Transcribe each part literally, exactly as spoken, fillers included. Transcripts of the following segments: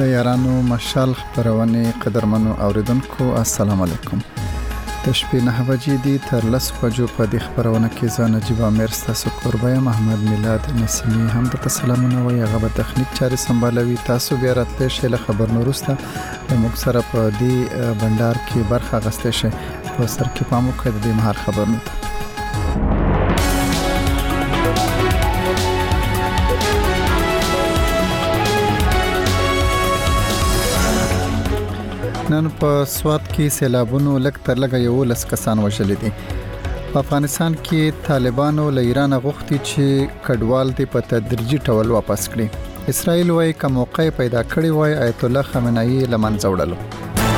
د یارانو مشال خبرونه قدرمنو اوریدونکو السلام علیکم. د شپې نه بجې دي تر لس بجو په دې خبرونه کې ځان نجيب امیر ستاسو قربای محمد میلاد نسیمی هم د سلامونه وي. هغه به تخنیک چاري سمبالوي. تاسو بیا راتلی شئ له خبر نورسته د موږ سره په دې بندر کې برخه غستې شي. په سر کې پامو کړئ د مهار خبرونه ته. نن په سوات کې سیلابونو لک تر لګ یو لس کسان وژل دي. په افغانستان کې طالبانو له ایران غوښتي چې کډوال دي په تدریجي ډول واپس کړي. اسرائیل وايي کوم موقع پیدا کړی وای آیت الله خامنه‌ای لمنځه وړلو.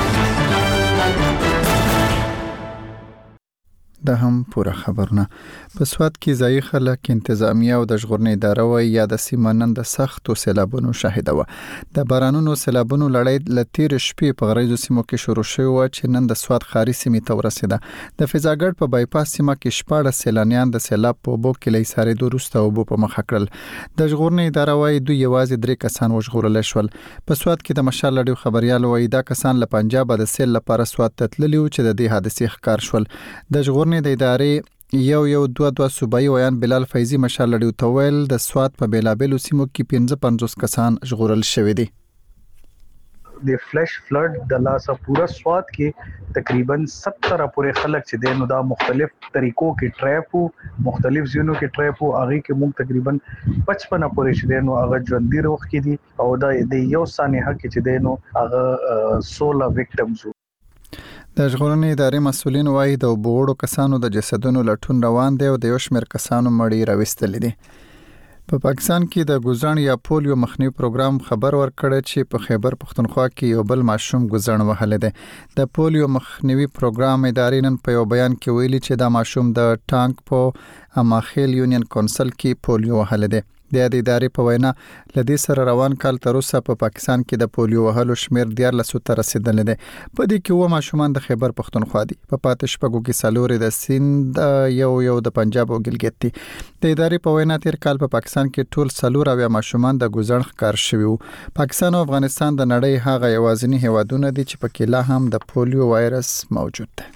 د هم پوره خبرونه. په سوات کې ځای خلک انتظامیه او د ژغورنې اداره وایي یا د سیمانن د سختو سیلابونو شاهده و. د بارانونو سیلابونو لړۍ لتیر شپې په غریزو سیمو کې شروع شوه و چې نن د سوات خاري سیمې ته ورسېده. د فیضاګړ په بایپاس سیمه کې شپږ سیلانیان د سیلاب په بو کې لیسارې دوروسته او بو په مخ کړل. د ژغورنې اداره وایي دوی یوازې درې کسان وژغورل شول. په سوات کې د مشال لړیو خبريال وایي دا کسان له پنجاب د سیل لپاره سوات ته تللي و چې د دې حادثې ښکار شول. د ژغورنې د ادارې یو یو دوه دوه صوبایي ویان بلال فیضی مشال لړیو تویل د سوات په بیلابلو سیمو کې پنځه پنځوس کسان ژغورل شوی دي. د فلش فلډ د لاسه پورا سوات کې تقریبا ستر پورې خلک چې دینو دا مختلف طریقو کې ټریپو مختلف زینو کې ټریپو هغه کې موږ تقریبا پچپن پورې چې دینو هغه ژوندۍ روغ کې دي او دا د یو سانحه کې چې دینو هغه سولہ وکټمز. د ژغورنې ادارې مسؤلین وایي د وبوړو کسانو د جسدونو لټون روان دی او د یو شمېر کسانو مړی راوستل دي. په پاکستان کې د ګوزڼ یا پولیو مخنیوي پروګرام خبر ورکړی چې په خیبر پختونخوا کې یو بل ماشوم ګوزڼ وهلی دی. د پولیو مخنیوي پروګرام ادارې نن په یو بیان کې ویلي چې دا ماشوم د ټانک په اماخیل یونین کونسل کې پولیو وهلی دی. د دې ادارې په وینا لدې سره روان کال تر اوسه په پاکستان کې د پولیو وهلو شمیر ډیر لسو ته رسیدلی دی. په دې کې و ماشومان د خیبر پختونخوا دي. په پاتې شپږو کې څلور د سیند یو یو د پنجاب او ګلګت دي. د ادارې په وینا تیر کال په پاکستان کې ټول څلور اویا ماشومان د ګوزڼ ښکار شوي وو. پاکستان او افغانستان د نړۍ هغه یوازینی هیوادونه دي چې پکې لا هم د پولیو وایرس موجود دی.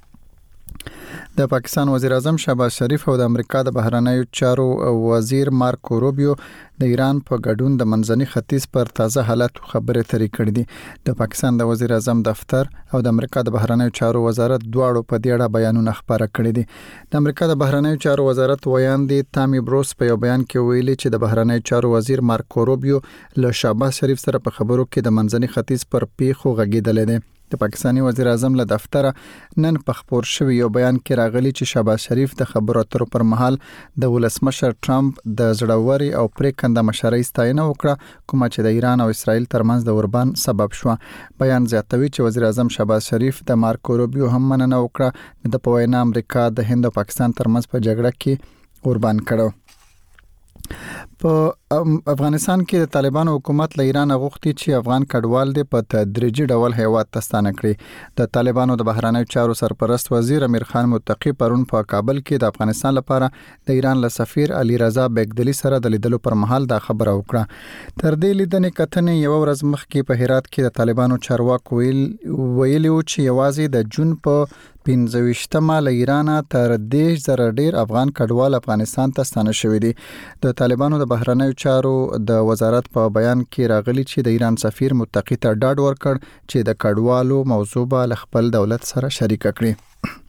د پاکستان وزیر اعظم شهباز شریف او د امریکا د بهرنیو چارو وزیر مارکو روبیو د ایران په ګډون د منځني ختیځ پر تازه حالت خبرې ترې کړې دي. د پاکستان د وزیر اعظم دفتر او د امریکا د بهرنیو چارو وزارت دواړو په دې اړه بیانونه خبره کړې دي. د امریکا د بهرنیو چارو وزارت ویان دي تامي بروس په یو بیان کې ویلي چې د بهرنیو چارو وزیر مارکو روبیو له شهباز شریف سره په خبرو کې د منځني ختیځ پر پیښو غږیدل دي. د پاکستاني وزیر اعظم له دفتر نن په خبر شوی یو بیان کې راغلی چې شهباز شریف د خبرو اترو پر مهال د ولسمشر ټرمپ د زړوري او پریکنده مشرۍ ستاینه وکړه کومه چې د ایران او اسرائیل ترمنځ د اوربان سبب شو. بیان زیاتوي چې وزیر اعظم شهباز شریف د مارکو روبیو هم مننه وکړه د په وینا امریکا د هند او پاکستان ترمنځ په جګړه کې اوربان کړو. په افغانستان کې د طالبانو حکومت له ایران غوښتي چې افغان کډوال دي په تدریجي ډول هیواد ته ستانه کړي. د طالبانو د بهرنیو چارو سرپرست وزیر امیر خان متقی پرون په کابل کې د افغانستان لپاره د ایران له سفیر علي رضا بیگدلی سره د لیدلو پر مهال دا خبره وکړه. تر دې لیدنې کتنې یو ورځ مخکې په هرات کې د طالبانو چارواکو ویل ویلي و چې یوازې د جون په پنځه ویشتمه له ایران تر دېرش زره ډیر افغان کډوال افغانستان ته ستانه شوي دي. د طالبانو د بهرنیو چارو د وزارت په بیان کې راغلي چې د ایران سفیر متقی ته ډاډ ورکړ چې د کډوالو موضوع به له خپل دولت سره شریک کړي.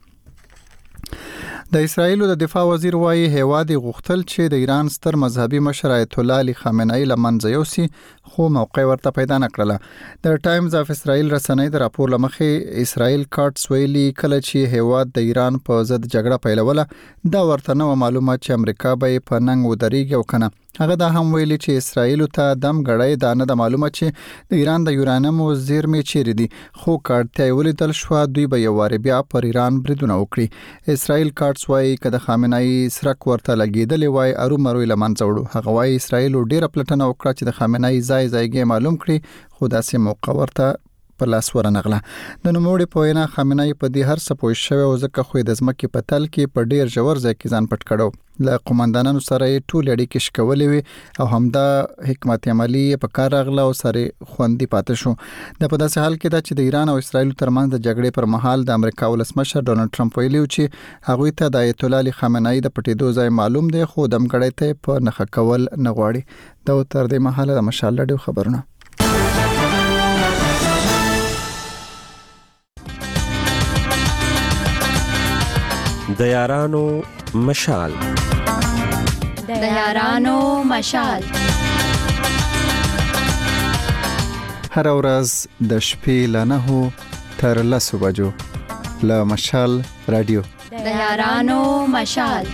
د اسرائیل د دفاع وزیر وایي هیواد غوښتل چې د ایران ستر مذهبي مشر آیت الله علي خامنه‌ای لمنځه یوسي خو موقع ورته پیدا نکړله. د ټایمز اف اسرائیل رسنۍ د راپور لمخې اسرائیل کارټس ویلي کله چې هیواد د ایران په ضد جګړه پیلوله دا ورته نو معلومه چې امریکا به په ننګ ودرېږي او کنه. هغه دا هم ویلي چې اسرائیل ته دم غړی دا نه د معلومه چې د ایران د یورانیم زیرمې چیرې دي خو کارتیا ولیدل شو دوی به یو واری بیا پر ایران بریدونه وکړي. اسرائیل کارټس وایي کله خامنه‌ای سرک ورته لګیدلې وای ارو مرو لمنځه وړو. هغه وایي اسرائیل ډیره پلټنه وکړه چې د خامنه‌ای ځای ځایګي معلوم کړي خو داسې موقع ورته په لاس ورنغله. د نوموړي په وینا خامنه‌ای په دې هر څه پوه شوی او ځکه خو د ځمکې په تل کې په ډیر ژور ځای کې ځان پټ کړو. له قومندانانو سره یې ټول اړیکې شکولې وي او همدا حکمت عملی په کار راغله او سره خوندي پاتې شو. د په داسې حال کې دا چې د ایران او اسرایل ترمنځ د جګړې پر مهال د امریکا ولسمشر ډونالد ټرمپ ویلي چې هغه ته د آیت الله علي خامنه‌ای د پټېدو ځای معلوم دی خو دمګړی ته په نخښه کول نه غواړي. دا تر دې مهاله د مشال راډیو خبرونه. د یارانو مشال د یارانو مشال هر ورځ د شپې له نهو تر لسو بجو له مشال رادیو د یارانو مشال.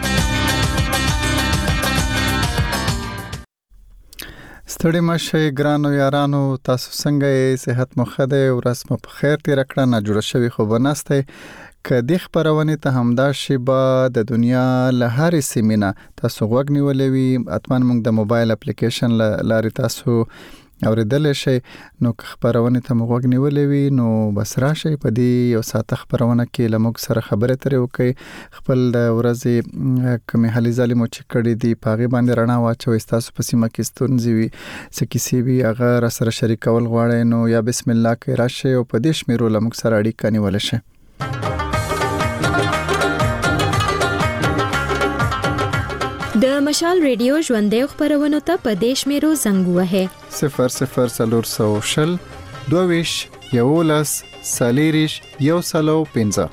ستړي مشه ګرانو یارانو، تاسو څنګه یې؟ صحت مو ښه دی؟ ورځ مو په خیر تیر کړه؟ نه جوړ شوی خو بنسته که د خبرونه ته همدا شیبه د دنیا له هرې سیمینه تاسو غوږ نیولې وي. اتمن موږ د موبایل اپلیکیشن لارې تاسو اوریدل شي. نو که خبرونه ته موږ نیولې وي نو بس راشي په دې یو ساعت خبرونه کې لموږ سره خبره ترې وکي. خپل د ورځې کومې حالي ظالمو چې کړي دي پاغي باندې رڼا واچوي. تاسو په سیمه کې ستونزې وي سکیسي وي هغه را سره شریکول غواړي نو یا بسم الله کې راشي او په دې شمیرو لموږ سره اړیکه نیول شي. د مشال ریډیو ژوندې خبرونه ته په دیش میرو زنګ وهه صفر صفر سلور سو شل دوویش یولس سالیریش یو سلو پنځه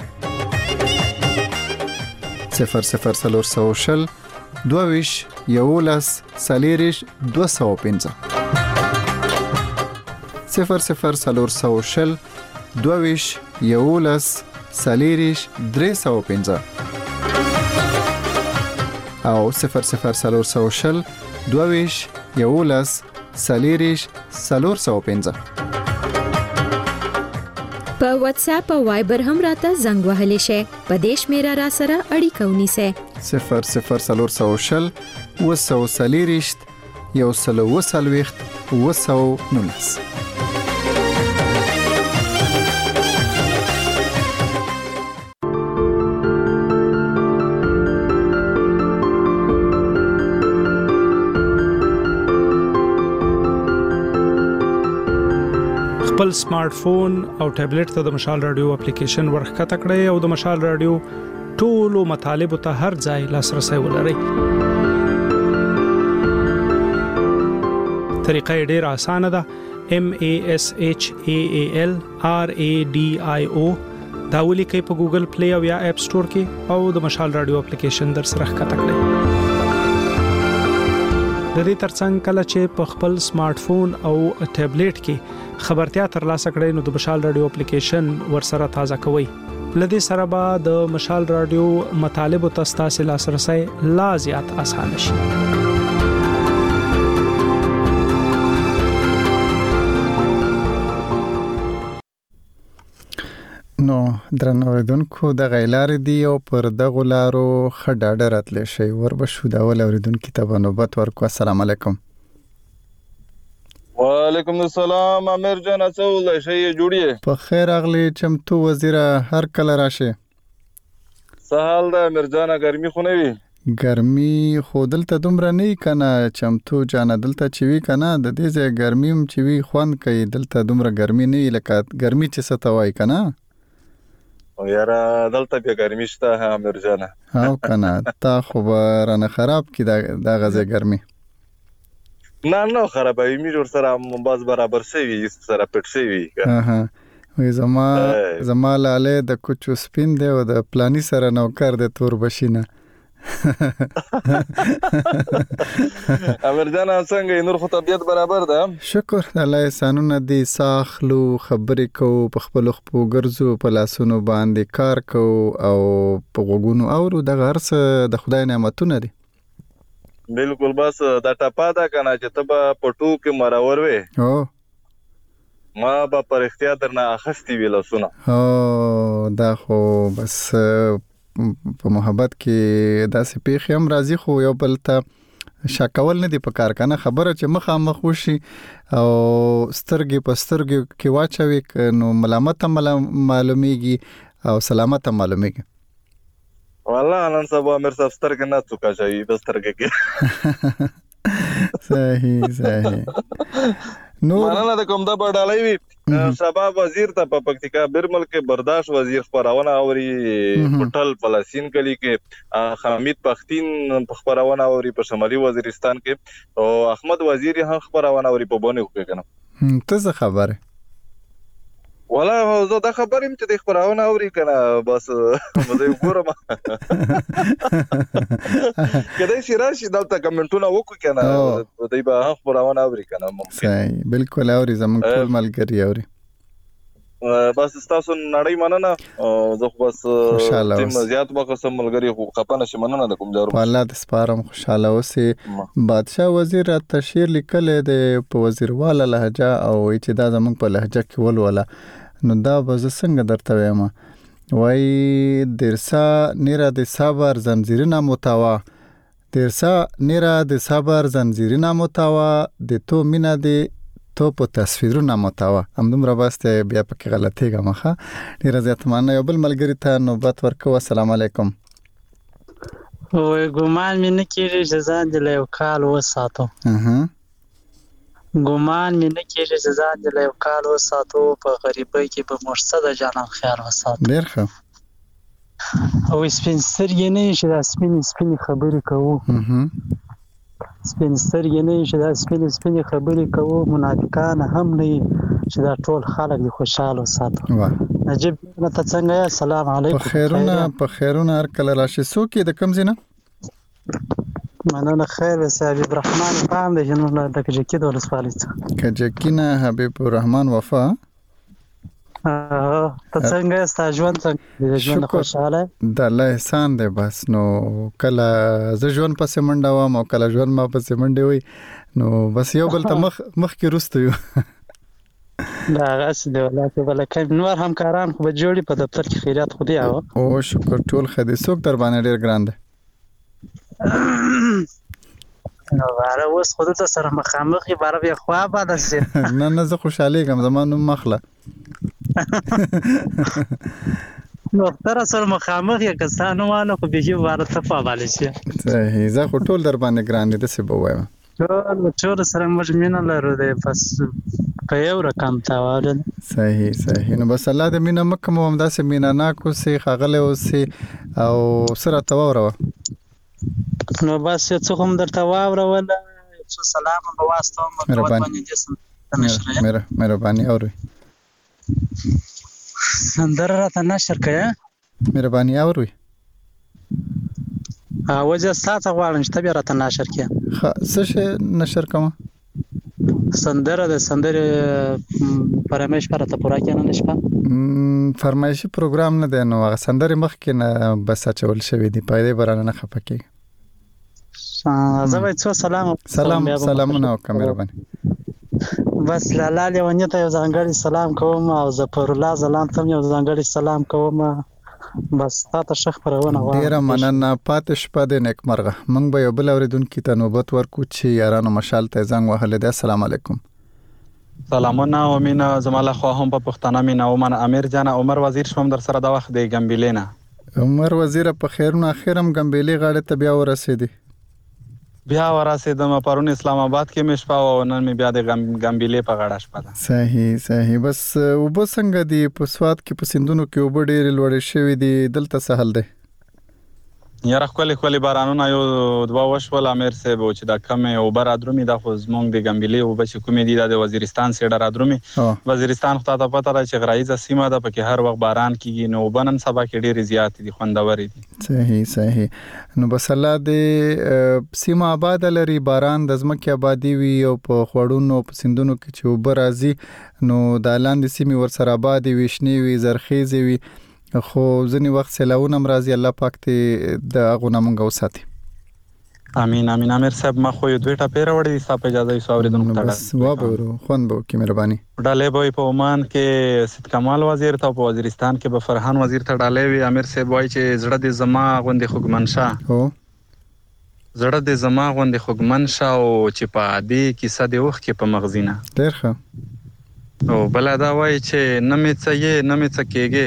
صفر صفر سلور سو شل دوویش یولس سالیریش دو سو پنځه صفر صفر سلور سو شل دوویش یولس سالیریش درې سو پنځه او صفر صفر سلور سو شل دوویش یولس سالیریش سلور سو پنځه. په واتس اپ او وایبر هم راته زنګ وهلی شي. په دیش میرا را سره اړیکه ونیسه صفر صفر سلور سو شل وسو سالیریش یو سلو وسلويخت وسو نونس. خپل سمارټ فون او ټابلیټ ته د مشال رادیو اپلیکیشن ورخته کړئ او د مشال رادیو ټولو مطالب ته هر ځای لاسرسي ولرئ. طریقه ډیره اسانه ده. M A S H A A L R A D I O دا ولیکئ په ګوګل پلی او یا اپ سٹور کې او د مشال رادیو اپلیکیشن در سره ښکته کړئ. د دې ترڅنګ کله چې په خپل سمارټ فون او ټابلیټ کې خبرتیا ترلاسه کړئ نو د مشال رادیو اپلیکیشن ورسره تازه کوئ. لدې سره به د مشال رادیو مطالب او تاسو لاسرسي لا زیات آسان شي. نو درنو اوریدونکو د غیلار دی او پر دغه لارو خډاډه راتلی شي وربشو دا ول اوریدونکو ته نوبت ورکو. السلام علیکم. وعلیکم السلام امیر جان اصول شي جوړیه په خیر اغلی چمتو وزیر هر کله راشه. سهال دا امیر جان ګرمي خو نه وي؟ ګرمي خو دلته دومره نه کنه چمتو جان دلته چوي کنه د دې ځای ګرمیم چوي خوند کوي. دلته دومره ګرمي نه لکه ګرمي چې ستوي کنه او یاره دلته به ګرمي شته امیر جان. او کنه تا خو رانه خراب کی دا د غزه ګرمي نه نه خرابوي می جوړ سره باز برابر شي سره پټ شي. ها وې زما زما لاله د کوچو سپین دی او د پلاني سره نوکر د تور بشینه. امیر جان څنګه نور خو طبيعت برابر ده؟ شکر الله احسانونه دي. ساخلو خبرې کو په خپل خپو ګرځو په لاسونو باندې کار کو او په غوګونو اورو د غرس د خدای نعمتونه دي. بالکل بس دا ټپا دا کنه چې ته په پټو کې مراور وې او ما به پر اختیار درنه اخستې ویل سونه. او دا خو بس په محبت کې داسې پیښې هم راځي خو یو بل ته شاکول نه دی په کار کنه خبره چې مخامخ وشي او سترګې په سترګې کې واچوي نو ملامت معلومیږي او سلامت معلومیږي. والله نن سبا امیر صاحب سترګې نه څوکا شي د سترګې کې. صحیح صحیح. نو مننه د کوم د بډالۍ وی شباب وزیر ته په پکتیکا برمل کې برداشت وزیر خبرونه اوري پټل پلاسین کلی کې حمید پختین خبرونه اوري په شمالي وزیرستان کې او احمد وزیر هم خبرونه اوري په بونه کې کنه. ته څه خبره؟ ولا زه دا خبرم چې د خبرونه اوري کنه بس مزه وګورم. کله چې راشي دلته کمنټونه وکړو کنه دوی به خبرونه اوري کنه ممکن. صحیح بالکل اوري زموږ ټول ملګری اوري. بس تاسو نړۍ مننه زه خو بس تیم زیات وقسم ملګری خو خپانه شي مننه د کوم ضرورت والله د سپارم خوشاله اوسې. بادشاه وزیر تشیر لیکل د په وزیرواله لهجه او چې دا زموږ په لهجه کې ولوله نو دا به څنګه درته وایم وای درسا نیرا د صبر زنجیرنا متوا درسا نیرا د صبر زنجیرنا متوا د تو مینا د تو په تصویرونه متوا همدومره باسته بیا پکې غلطیږه مخه ډیر زیات مانه یو بل ملګری ته نوبت ورکو. السلام علیکم. وای ګومان مې نه کېږي چې ځان دې له یو کال وساتو. اها ګومان مې نه کېږي چې ځان دې له یو کال وساتو په غریبۍ کې به مرصد جانان خیال وساتو. ډیر ښه. او سپین سترګې نه چې دا سپین سپین خبرې کوو. اها سپین سترګې نه چې دا سپین سپین خبرې کوو منافقان هم نه چې دا ټول خلک دې خوشاله وساتو. نجيب نه ته څنګه یې؟ السلام علیکم. په خیرونه په خیرونه هر کله راشي څوک د کم زینه مننه خیر وسه حبیب الرحمن پام د جنو د کجکی د ولسوالۍ څخه کجکینه حبیب الرحمن وفا. اه ته څنګه ستا ژوند څنګه ژوند خوشاله د الله احسان دی بس نو کله ز ژوند پسې منډه وم او کله ژوند ما پسې منډه وي نو بس یو بل ته مخ مخ کې رستو یو دا غاس دی ولکه ولکه نور همکاران خو به جوړي په دفتر کې خیرات خو دی او او شکر ټول خدي څوک در باندې ډیر ګران دی نو واره اوس خود ته سره مخامخ بار بیا خوا باندې سي نه نه زه خوشاله کوم زمانو مخله نو تر سره مخامخ یا کسانو وانه خو به واره صفه باندې شي. صحیح زه خو ټول در باندې ګران دي څه به وایم ټول ټول سره مجمنه لرو دی بس په یو رقم تاوال. صحیح صحیح نو بس الله دې مینه مکه مو همدا سه مینا نا کو سي خغله او سي او سره تاوره نو بس څه هم درته واوره ولا څه سلام په واسطه مهرباني مهرباني مهرباني اوري سندره راته نشر کړه مهرباني اوري ا وجه ساته غواړم چې تبي راته نشر کړه څه شي نشر کوم سندره د سندره پرمیش پرته پورا کنه نشپا فرمایشي پروګرام نه دی نو هغه سندره مخ کې نه بس اچول شوی دی پایدې برانه نه خپکی زه به څو سلام سلام سلامونه وکړه مهرباني بس لاله لیونی ته یو ځانګړی سلام کوم او زفر الله زلام ته یو ځانګړی سلام کوم بس تاسو شخ پرونه غواړم ډیر مننه پاتې شپه د نیکمرغه مونږ به یو بل اوریدونکو ته نوبت ورکو چې یارانو مشال ته زنګ وهل دي. السلام علیکم. سلامونه او مینا زماله خو هم په پښتانه مینا او من امیر جان عمر وزیر شوم در سره د وخت دی ګمبلینا عمر وزیر په خیرونه اخرم ګمبلی غاړه ته بیا ورسېدی بیا ورسېدم پرون اسلام آباد کې مشپا او نن می بیا د ګمبلی په غاړه شپه ده. صحیح صحیح بس وب څنګه دی په سواد کې په سندونو کې وب ډېر لوړ شوی دی دلته سهل دی یاره خپل خپل بارانونه یو دوا وشول امیر صاحب چې دا کم او بر ادرومي د خو زمونږ د ګمبلی او بچ کومې دی د وزیرستان سیډر ادرومي وزیرستان خو ته پته را چې غرایزه سیمه ده پکې هر وخت باران کیږي نو بنن سبا کې ډېر زیات دي خوندور دي. صحیح صحیح نو بس الله دې سیمه آباد لري باران د زمکه آبادی وي او په خوړونو په سندونو کې چې وبر راځي نو د لاندې سیمه ور سره آبادی وشنی وي زرخیزي وي خو ځنی وخت سلاونه مرضی الله پاک ته د غونه مونږ وساتي. امين امين امیر صاحب ما خو یو دوه ټاپه راوړې دي صاحب اجازه یې سوریدونکو ته بس وا به ورو خوان به کی مهرباني ډالې به په عمان کې سید کمال وزیر ته په وزیرستان کې به فرحان وزیر ته ډالې وی امیر صاحب وای چې زړه دې زما غوندې خوګمنشا هو زړه د زما غوندې خوږمن شه او چې په عادي کیسه د اوښکې په مغزینه. ډېر ښه. او بله دا وایي چې نه مې څه یې نه مې څه کېږې،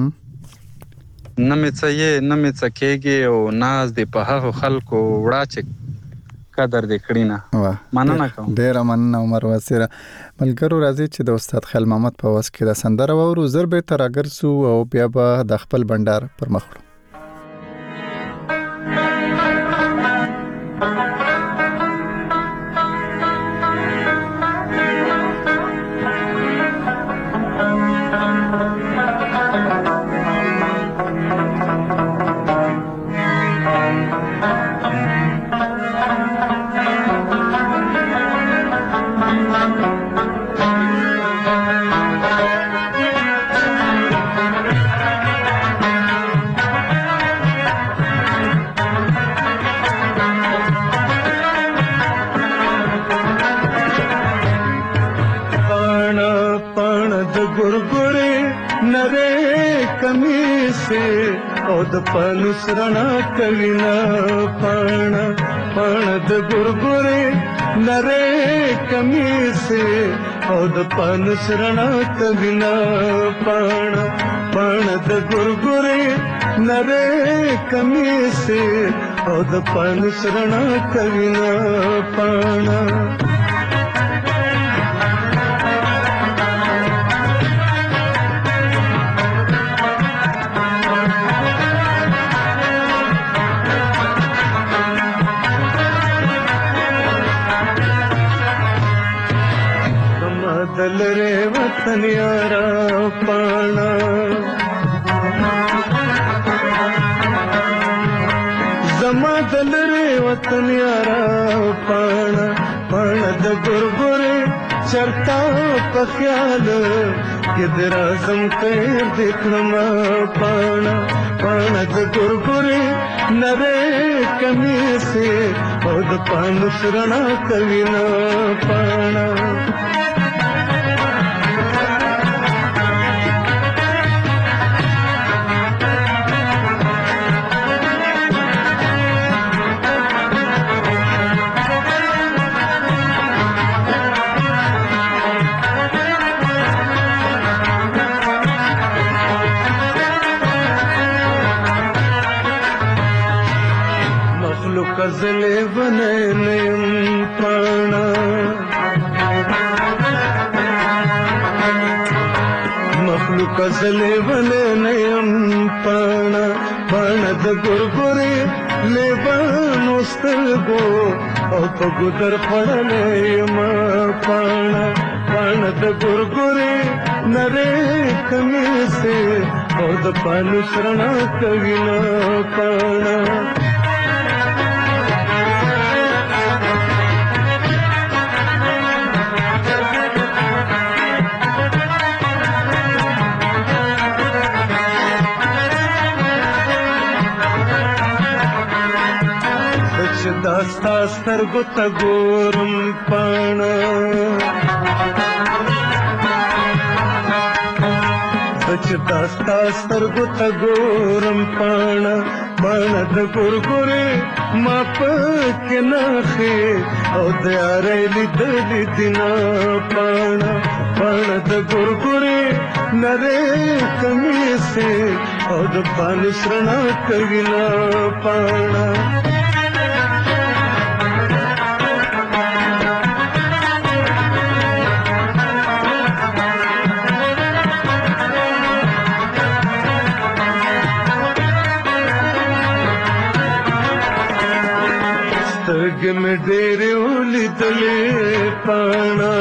نه مې څه یې نه مې څه کېږې او ناز دې په هغو خلکو وړه چې قدر دې کړي نه. مننه کوم. ډېره مننه عمر وزیره. ملګرو راځي چې د استاد خیل محمد په وس کې د سندره واورو، زر بیرته راګرځو او بیا به د خپل بنډار پر مخ وړو. د پانوس رڼا کوي نه پاڼه پاڼه د ګورګورې نری کمیسې او د پانوس رڼا کوي نه پاڼه پاڼه د ګورګورې نری کمیسې او د پانوس رڼا کوي نه پاڼه. دلره وطن یارا پانا زما دلره وطن یارا پانا پانا د ګورګورې چرتا په خیال کې درازم خیر دکړم پانا پانا د ګورګورې نری کمیسې او د پانوس رڼا کوي نه پانا. کزلې ونه نیم پاڼه مخلوق کزلې ونه نیم پاڼه پاڼه د ګورګورې لیوانو سترګو او په ګودر خوړلې یم پاڼه پاڼه د ګورګورې نری کمیسې او د پانوس رڼا کوي نه پاڼه. داستا سترګو ته ګورم پاڼه چې داستا سترګو ته ګورم پاڼه پاڼه د ګورګورې ما پکې نښې او د یارۍ لیدلې دي نه پاڼه پاڼه د ګورګورې نری کمیسې او د پانوس رڼا کوي نه پاڼه. سترګې مې ډېرې ولیدلې پاڼه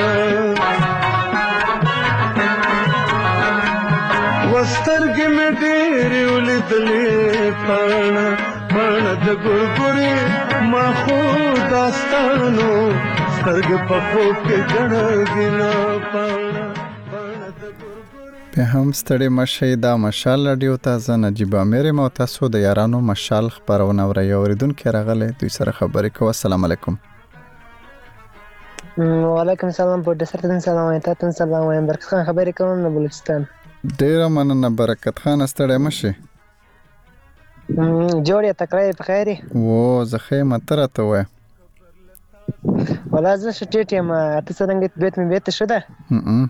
وسترګې مې ډېرې ولیدلې پاڼه پاڼه د ګورګورې ما خو داستانو سترګې په خوب کې ګڼلې نه پاڼه. به هم ستړي مشي دا مشال رادیو تازه نجیب امیر مو تاسو د یارانو مشال خبرونه وري اوریدونکو راغله دوی سره خبرې کوو. السلام علیکم. وعلیکم السلام. په دې سره سلام تاسو سلام وایم. برکت خان خبرې کوم نه بلوچستان. ډیر مننه برکت خان. ستړي مشي. جوړې تکرای په خیري و زخه متره ته وای ولا زه شټیټ یم ته څنګه بیت مې بیت شو ده هم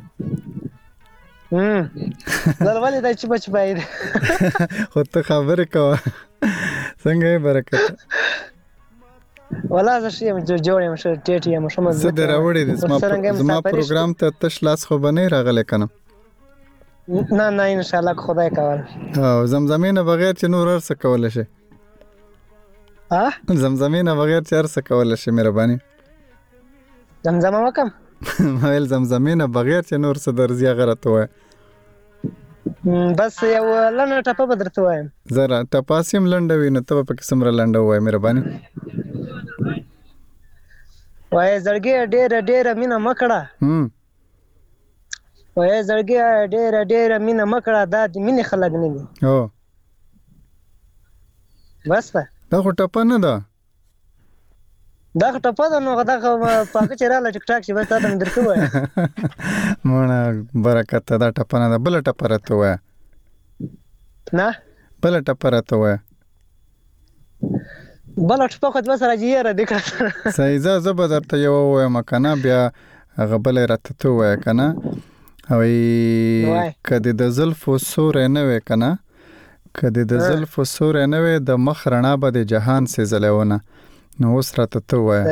هم زلوالي دا چې بچ باید خو ته خبرې کوه څنګه یې برکت ولا زه شیم جوړ یم شټیټ یم شمه زه دراوړې د زما پروګرام ته تش لاس خو بنې راغلی کنه نه نه ان شاء الله خدای کول او زمزمینه بغیر چې نور ارسه کول شي ها زمزمینه بغیر چې ارسه کول شي مهرباني زمزمه وکم ویل زمزمینه بغیر چې نور څه درځي غره ته وای بس یو لنډه ټپه بدرته وایم زرا ټپاسیم لنډه وینې ته په قسم را لنډه وای مهرباني وای زړګي ډېر ډېر مینه مکړه هم وای زړګي ډېر ډېر مینه مکړه دا د مینې خلک نه دي او بس دا خو ټپه نه ده دا ټپه ده نو دا پاکه چې رااله ټیک ټاک شي بس دا مې درته وای مونږ برکت دا ټپه نه ده بل ټپه راته وای نه بل ټپه راته وای بل ټپه خو بس راځي را دې کړه صحیح زه زه به درته یو وایم کنه بیا هغه بل راته تو وای کنه او کدی د زلفو سور نه وای کنه کدی د زلفو سور نه وای د مخ رڼا به د جهان سي زلونه نو اوس راته تو وای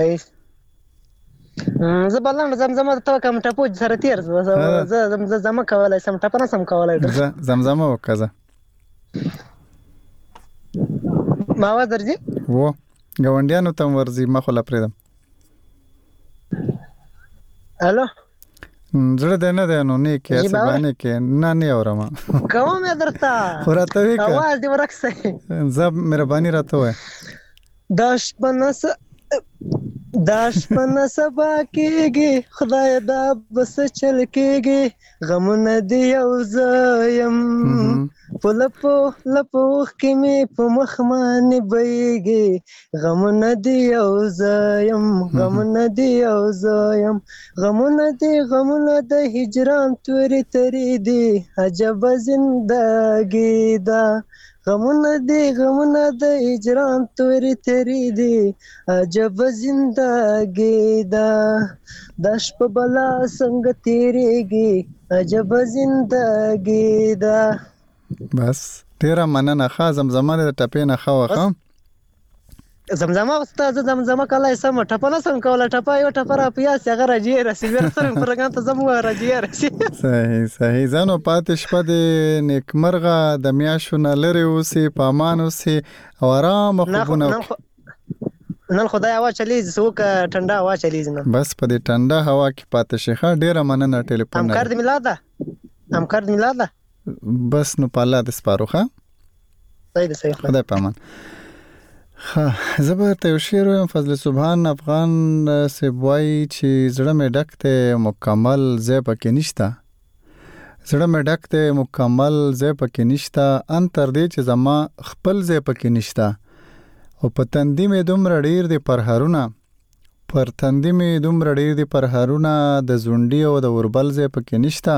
زه بلند زمزمه ته کوم ټپو سره تیر زه زمزمه کولای سم ټپه نه سم کولای زه زمزمه وکړه ما و درځي و ګوندیانو ته ورځي ما خو لا پریدم الو زړه دې نه ده نو نه کې څه باندې کې نه نه اورم کوم درته خورته وی کا आवाज دې ورکسه زه مهرباني راته وای داش پنس داش پنس با کېږي خدای دا بس چل کېږي غمونه دی یو زایم پلپو لپوخ کې می په مخ باندې بېږي غمونه دی یو زایم غمونه دی یو زایم غمونه دی غمونه د هجران تورې ترې دي عجب زندګي دا غمونه دی غمونه د هجران تورې ترې دي عجب زندګي دا د شپه بلا څنګه تیریږي عجب زندګي دا بس ډیره مننه ښه زمزمه د ټپې نه ښه وخه زمزمه استاد زمزمه کله سم ټپه نه سم کوله ټپه یو ټپه را پیاس هغه راځي راسي ور سره پرګان ته زمو راځي راسي صحیح صحیح زنو پاتې شپه د نیکمرغه د میاشو نه لري اوسې پامان اوسې او آرام خوبونه نن خدای هوا چلی زوک ټنډه هوا چلی نه بس په دې ټنډه هوا کې پاتې شيخه ډیره مننه ټلیفون هم کار د میلاد ده هم کار د میلاد ده بس نو پالا د سپاروخه صحیح صحیح خدای پامان ها زبر ته شعر ویم فضل سبحان افغان سبوای چې زړه مې ډک ته مکمل زې پکې نشتا زړه مې ډک ته مکمل زې پکې نشتا ان تر دې چې زما خپل زې پکې نشتا او په تندې مې دومره ډیر دي پرهارونه پر تندې مې دومره ډیر دي پرهارونه د زونډي او د وربل زې پکې نشتا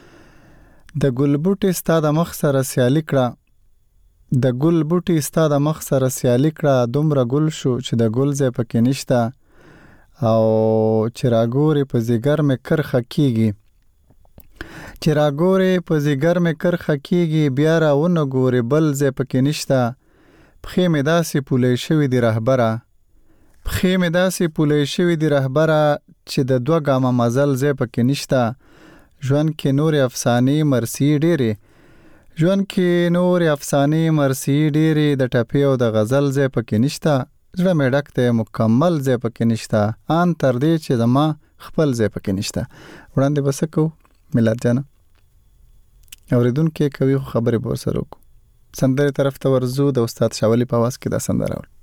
د ګلبوټي ستا د مخ سره سیالي کړه د ګل بوټي ستا د مخ سره سیالي کړه دومره ګل شو چې د ګل ځای پکې نشته او چې راګورې په زیګر مې کرخه کېږي چې راګورې په زیګر مې کرخه کېږي بیا راونه ګورې بل ځای پکې نشته پښې مې داسې پولی شوي دي رهبره پښې مې داسې پولی شوي دي رهبره چې د دوه ګامه مزل ځای پکې نشته ژوند کې نورې افسانې مرثیې ډېرې ژوند کې نور افسانې مرثیې ډېرې د ټپې او د غزل ځای پکې نشته زړه مې ډک دی مکمل ځای پکې نشته ان تر دې چې زما خپل ځای پکې نشته وړاندې به څه کوو میلاد جانه اورېدونکي کوي خو خبرې به ورسره وکړو سندرې طرف ته ورځو د استاد شاولي په آواز کې دا سندره اورو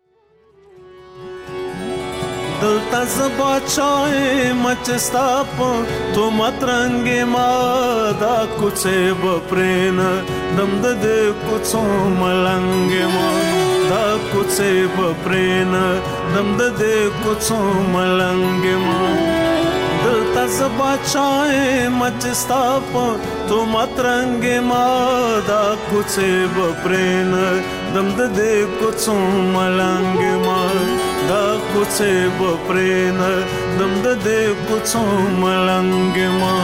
دلتا زبا چای مچستاپ تو مترنگ ما دا کچه بپرین دم دے کچھو ملنگ ما دا کچه بپرین دم دے کچھو ملنگ ما دلتا زبا چای مچستا په تو مترنګ ما دا کوڅه بپرین دم د دې کوڅو ملنګ ما دا کوڅه بپرین دم د دې کوڅو ملنګ ما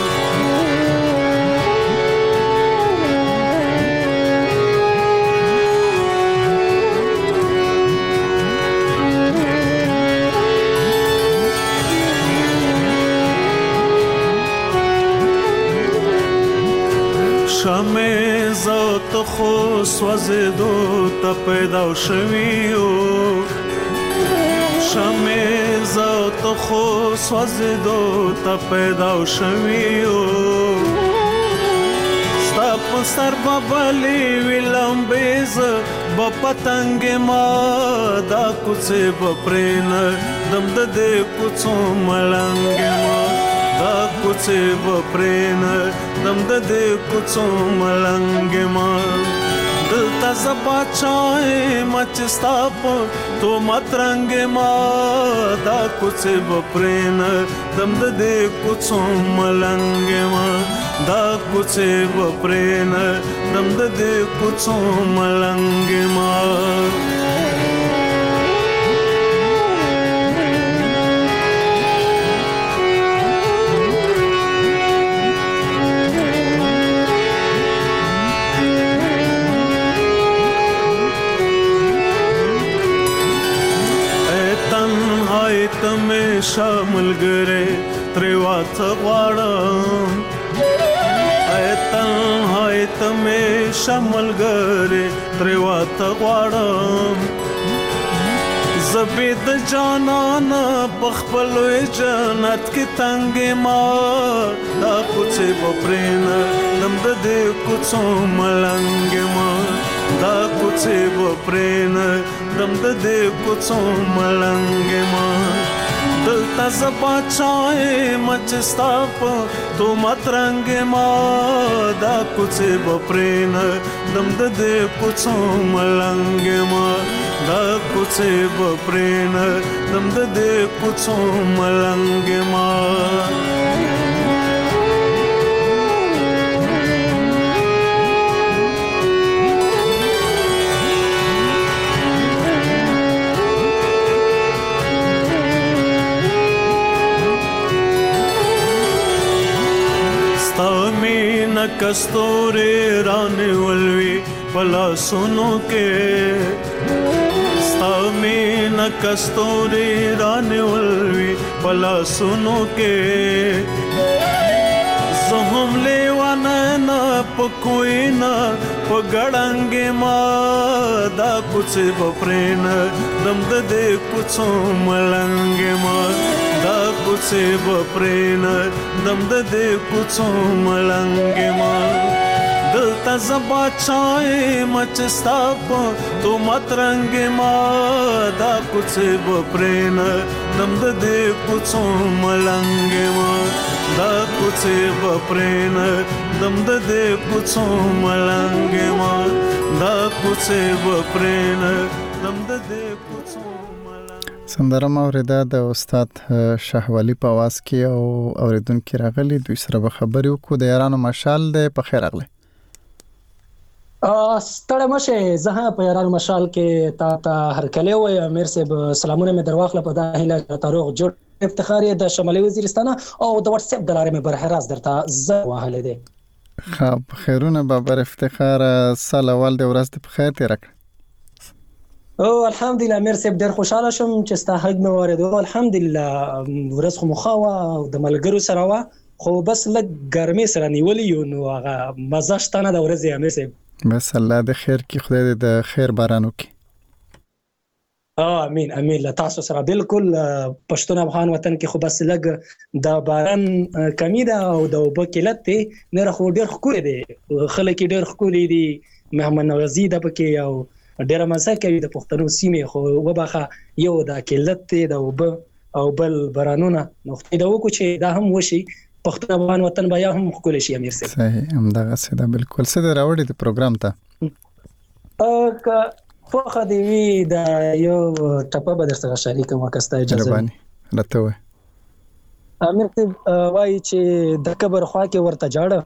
شمه زوت خو سوزدو ته پیدا شویو شمه زوت خو سوزدو ته پیدا شویو ستاپ سر بابلی ویلم بیز بپتنګ ما دا کوڅه بپرین دم د دې کوڅو ملنګ ما دا کوڅه بپرین دم د دې کوڅو ملنګ ما دلته زبا چای مچستا په تو مترنګ ما دا کوڅه بپرین دم د دې کوڅو ملنګ ما دا کوڅه بپرین دم د دې کوڅو ملنګ ما تمه شامل ګره تریوات غواړم ایتن هاي تمه شامل ګره تریوات غواړم زبید جانان بخپل جنت کې تنگ ما دا کوڅه بپرین دم د دې کوڅو ملنګ ما دا کوڅه بپرین دم د دې کوڅو ملنګ ما دلته زبا چای مچستا په تو مترنګ ما دا کوڅه بپرین دم د دې کوڅو ملنګ ما دا کوڅه بپرین دم د دې کوڅو ملنګ ما कस्तूरी रानी वलवी पला सुनो के स्तामीन कस्तूरी रानी वलवी पला सुनो के जहम लेवाना ना पकोई ना पगड़ंगे मा दा कुछ बपरेन दम दे कुछ मलंगे मा दा कुछ बपरेन दम दे कुछ मलंगे मा दलता जबा चाय मचस्ता प तो मतरंगे मा दा कुछ बपरेन दम दे कुछ मलंगे मा दा कुछ बपरेन दम दे कुछ मलंगे मा दा कुछ बपरेन दम दे कुछ سندره موریده د استاد شهوالي په आवाज کې او اوریدونکو راغلي دوی سره به خبرې وکړو د یارانو مشال د په خیر راغلی ستړی مشه زه په یارانو مشال کې تا ته هرکلی وای امیر صاحب سلامونه مې درواخله په دا هیله تاریخ جوړ افتخار د شمالي وزیرستان او د واتس اپ د لارې مې بر راز درته زه واهله دي خب خیرونه بابر افتخار سال اول د ورځ په خیر تیر کړ او الحمدلله امیر صاحب ډېر خوشاله شوم چې ستا حق مې واردو الحمدلله ورځ خو مخاوه د ملګرو سره وا خو بس لږ ګرمي سره نیولې یو نو هغه مزه شته نه د ورځې امیر صاحب بس الله د خیر کې خدای دې د خیر باران وکړي امين امين لا تاسو سره بالکل پښتون افغان وطن کې خو بس لګ د باران کمی ده او د وبکلت نه خو ډېر خکول دي خلک ډېر خکول دي محمد نوازی د پکې او ډېر مزه کوي د پښتنو سیمه خو وبخه یو د کلت د وب او بل بارانونه نو خدای دا وکړي چې دا هم وشي پښتون افغان وطن بیا هم خکول شي امیر صاحب صحیح همدغه سده بالکل سده راوړي د پروګرام ته ا خو خدای وی دا یو ټپه به درته شریک ما کسته اجازه ربانی راته وای امیر ته وایي چې د قبر خوا کې ورته جاړه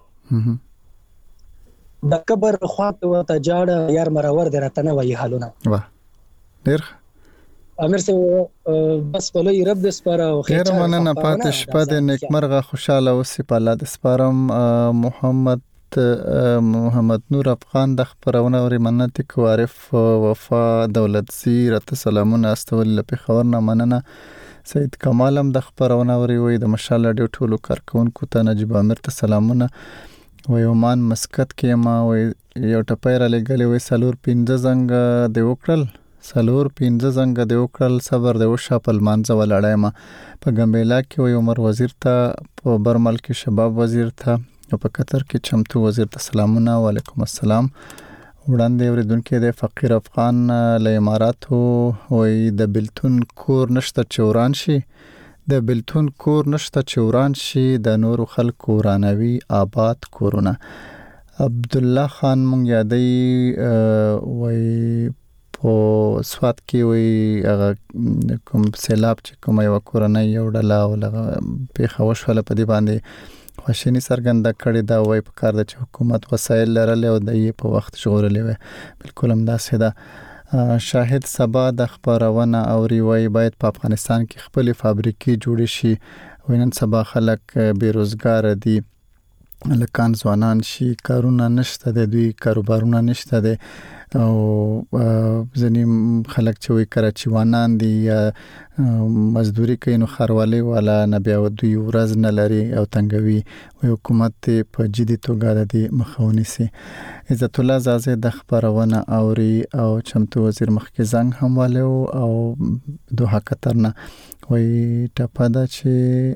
د قبر خوا کې ورته جاړه یار مرور دی راته نه وایي حالونه. واه ډېر امیر سه بس ولې رب دې سپاره او خیر مننه پاتې شپه دې نیکمرغه خوشاله اوسې په الله دې سپارم. محمد محمد نور افغان د خبرونه ورې مننه کو عارف وفا دولت زی رته سلامونه استول په خبر نه مننه. سید کمال هم د خبرونه ورې وې د مشال ډیو ټولو کارکونکو ته نجیب امیر ته سلامونه. وې عمان مسقط کې ما وې یو ټپیر لګلې وې سالور پینځه زنګ دی وکړل سالور پینځه زنګ دی وکړل صبر دی وشا په مانځه ولاړای ما په ګمبېلا کې وې عمر وزیر ته په برمل کې شباب وزیر ته او په قطر کې چمتو وزیر ته سلامونه. وعلیکم السلام. وړاندې اوریدونکو د فقیر افغان له اماراتو وې د بلتون کور نشته چوران شي د بلتون کور نشته چوران شي د نورو خلکو رانوي آباد کورونه. عبد الله خان مونږ یادې وې په سواد کې وې هغه کوم سیلاب چې کوم یو کورنۍ یو ډله ولغه په خوش ولا په دی باندې خوشنی سرګنده کړي دا وای په کار د حکومت وسایل لرل او د یې په وخت شغورلې وي. بالکل هم دا ساده شاهد سبا د خبرونه او ریوي باید په افغانستان کې خپل فابریکې جوړې شي. وینن سبا خلک بیروزګار دي لکان ځوانان شي کارونه نشته د دوی کاروبارونه نشته د او ځنی خلک چې وي کراچیوانان دي مزدوري کوي نو خروالي والا نه بیا دوی ورځ نه لري او تنګوي او حکومت په جدي توګه د مخاوني سي. عزت الله زازه د خبرونه اوري او چمتو وزیر مخکې زنګ هم والو او دوه قطرنه وي ټپدا چې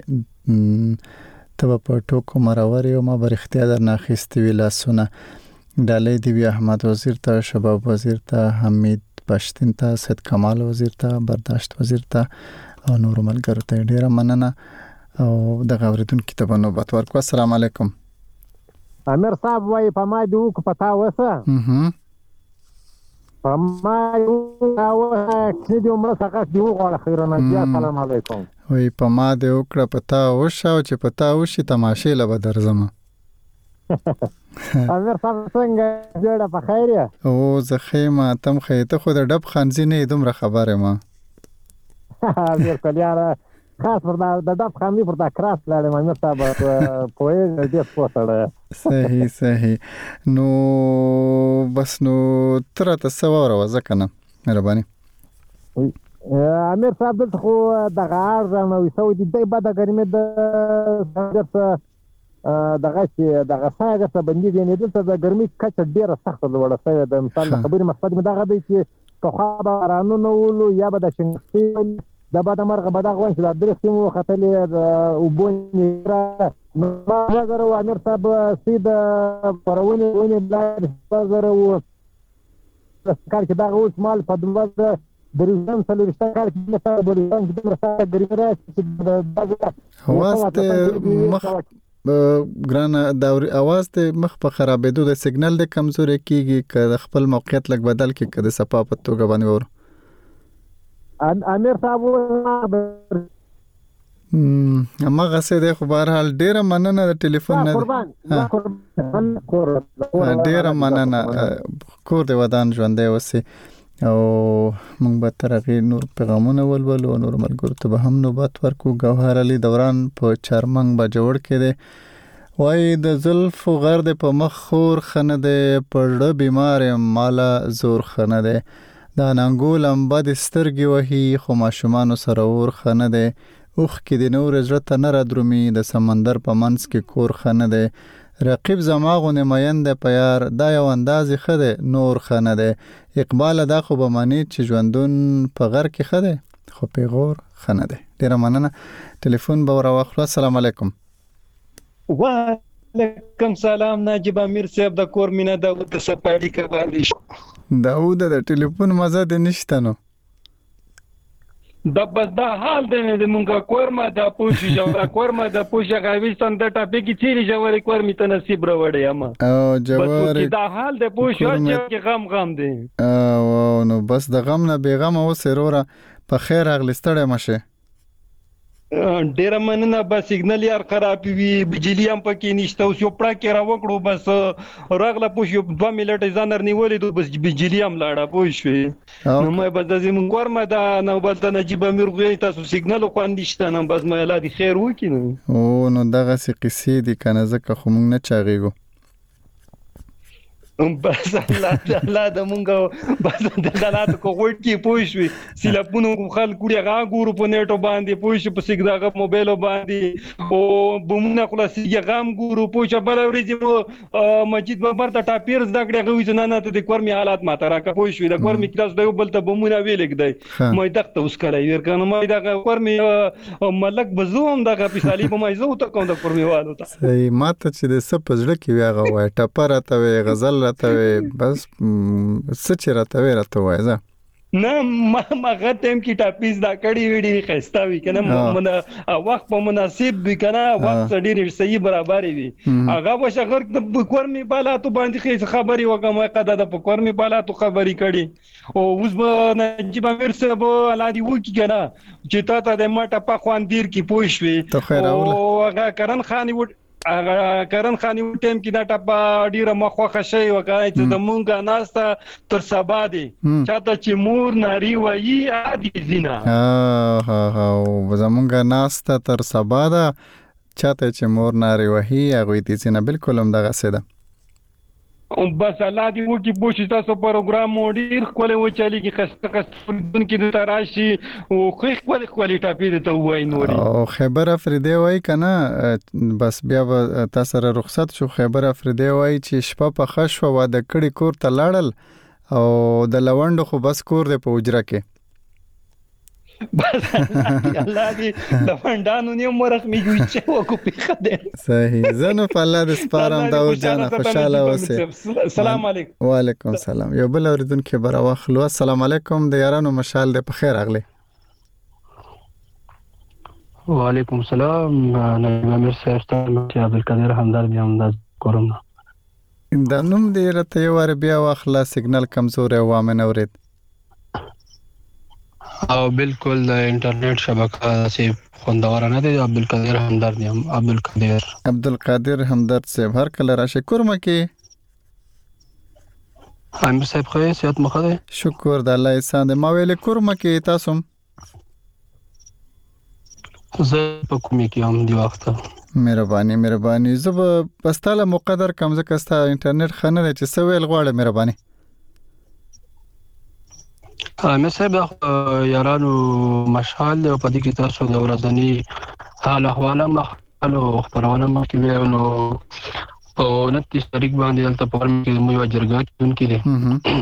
تبه په ټوکو مروري او ما برختیا در ناخستې ویلاسونه ډالې دی بیا احمد وزیر ته شباب وزیر ته حمید پښتين ته سید کمال وزیر ته برداشت وزیر ته او نور ملګرو ته ډیره مننه او د غوریدون کتابونو نوبت ورکو. السلام علیکم. امیر صاحب وای په ما دی وک پتا وسه هم په ما یو وسه چې دی عمر څخه دی وغواړه خیرونه بیا سلام علیکم. وای په ما دی وکړه پتا وشه او چې پتا وشي تماشې له بدر زما امیر صاحب څنګه جوړه په خیر یا او زه خیمه تم خیته خو د ډب خانزي نه دومره خبره ما امیر کلیاره خاص پر د ډب خانزي پر دا کراس لاله امیر صاحب په دې پوسړه صحیح صحیح نو بس نو تر تاسو ورو ځکنه مهرباني. امیر صاحب خو د غار نو یو دې بعد ګرمه د دغه چې دغه څنګه څه بندي دي نه دلته د ګرمي کچه ډیره سخت لوړه شوې ده. مثال خبرې مقصد مې دغه دی چې په خوا بارانو نو ولو یا به د شنګسي د بعد مرغه به دغه وانه د درې سیمو خطلې او بونې را نو ما زره امیر صاحب سید پرونه ونه بلاد زره و کار چې دغه اوس مال په دوه درېم سلوشته کار کې نه په بریان کې د مرسته ګرمي راځي واسطه مخ ګران داور اواز ته مخ په خرابېدو د سیګنل د کمزوري کیږي ک خپل موقعیت لګ بدل کې کده صفه په توګه باندې ور امیر صاحب اما غسه د خبر حال ډیره مننه د ټلیفون نه ډیره مننه کور د ودان ژوندې وسی او موږ به ترغی نور پیغامونه ولول او نور ملګرو ته به هم نوبت ورکو. گوهر علي دوران په چرمنګ به جوړ کړي وای د زلف غرد په مخ خور خنه ده پړه بیمار مالا زور خنه ده دا ننګول ام بد سترګي وهي خو ماشومان سره ور خنه ده اوخ کې د نور عزت نه را درومي د سمندر په منځ کې کور خنه ده رقیب زماغونه مینده پیار دا یو انداز خده نور خنه ده اقبال دا خو به معنی چې ژوندون په غر کې خده خو پیغور خنه ده. ډیره مننه. ټلیفون به راوخلو. السلام علیکم. وعلیکم سلام ناجیب امیر صاحب د کور مینا داود سپاړی کوي داود د ټلیفون مزه د نشته نو د بس دا حال دی د مونږه کورما د پوښي جوړه کورما د پوښه غوښتن د ټاپک چیرې جوړې کورمې ته نصیب راوړې اما او جوړې دا حال د پوښه چې غم غم دی او نو بس د غم نه بیغم او سروره په خیر اغلستړې مشه ډیر مننه. بس سیګنال یار خراب وي، بجلی هم پکې نشته. اوس یو پړه کې را وکړو بس راغله پوه یو دوه منټه ځان رنیولې دو بس بجلی هم لاړه پوه شوې. نو مې بس د زمون ګورمه دا نو بس د نجیب امیر غوي تاسو سیګنال خو نشته نو بس مې الله دې خیر وکړي. نو او نو دغه سي قصې دي کنه زکه خو مونږ نه چاغيګو بس الله الله د مونږ بس د دلات کو وټ کی پوښوي سیلپونو خلک کړي غا ګورو په نیټو باندې پوښ په سیګداغه موبایل باندې او بمونه خلاصي غام ګورو پوښ بل ورځ مو مسجد بابر ته ټاپیر زګړه غوي نه نه ته د کورمي حالات ماته راکا پوښوي د کورمي کلاس دی بل ته بمونه ویلګ دی مې دغه اوس کړی ور کنه مې دغه کورمي ملک بزوم دغه پسالي په مې زو ته کوم د کورمي والو ته صحیح ماته چې د سپ زړه کې ویغه وای ټپره ته غزل راته بس سچ راته راته وای زه نه ما ما غتم کی ټاپیز دا کړي ویډي خستاوي کنه مونږ وخت په مناسب وی کنه وخت ډیر صحیح برابر وي هغه وشغر د کورمي بالاتو باندې خې خبري وکم قدا د کورمي بالاتو خبري کړي او اوس به نجيب امیر صاحب علادي وکی کنه چې تا ته د ماټه په خوان دیر کی پوښوي او هغه کرن خان و هغه کرن خاني ټیم کې دا ټاپا ډیره مخوخه شي وکړای چې د مونږه ناسته تر سبا دي چاته چې مور ناری وایي عادي زینا ها ها ها زمونږه ناسته تر سبا ده چاته چې مور ناری وایي هغه دې زینا بالکل هم دغه سده او بس الله دې وکي بوشي تاسو پروګرام ډیر خپل و چالي کې خسته خسته دن کې د تراشي او خو خپل خپل ټاپی ته وای نوري او خبر افریدی وای کنه بس بیا تاسو سره رخصت شو خبر افریدی وای چې شپه په خښ و د کړي کور ته لاړل او د لوند خو بس کور دی په وجره کې بس الله دې د فندانو نه مرخ میږي چې وکړو په خدای صحیح زنه په الله دې سپارم دا اوس جان خوشاله اوسه. السلام علیکم. وعلیکم السلام. یو بل اوریدونکو برا واخلو. السلام علیکم د یارانو مشال دې په خیر اغله. وعلیکم السلام. نجیب امیر صاحب ته عبدالقادر همدرد یم د کورونا دا نوم دې راته یو ور بیا واخلا سیګنال کمزور او وامن اورید او بالکل د انټرنیټ شبکه سي خوندور نه دی. عبدالقادر همدرد یم. عبدالقادر عبدالقادر همدرد صاحب هر کله راشه کورمه کې امیر صاحب خو صحت مخه ده شکر د الله احسان ما ویل کورمه کې تاسو زه په کومې کې هم دی وخت مهرباني مهرباني زه پستاله مقدر کم زکه ستا انټرنیټ خنه چې سویل غواړم مهرباني امیر صاحب یارانو مشال او په دې کې تاسو د ورځنی حال احوال مخالو خبرونه مخکې ویل نو او نتیس تاریخ باندې دلته په ورم کې مو یو جرګه کېدونکې ده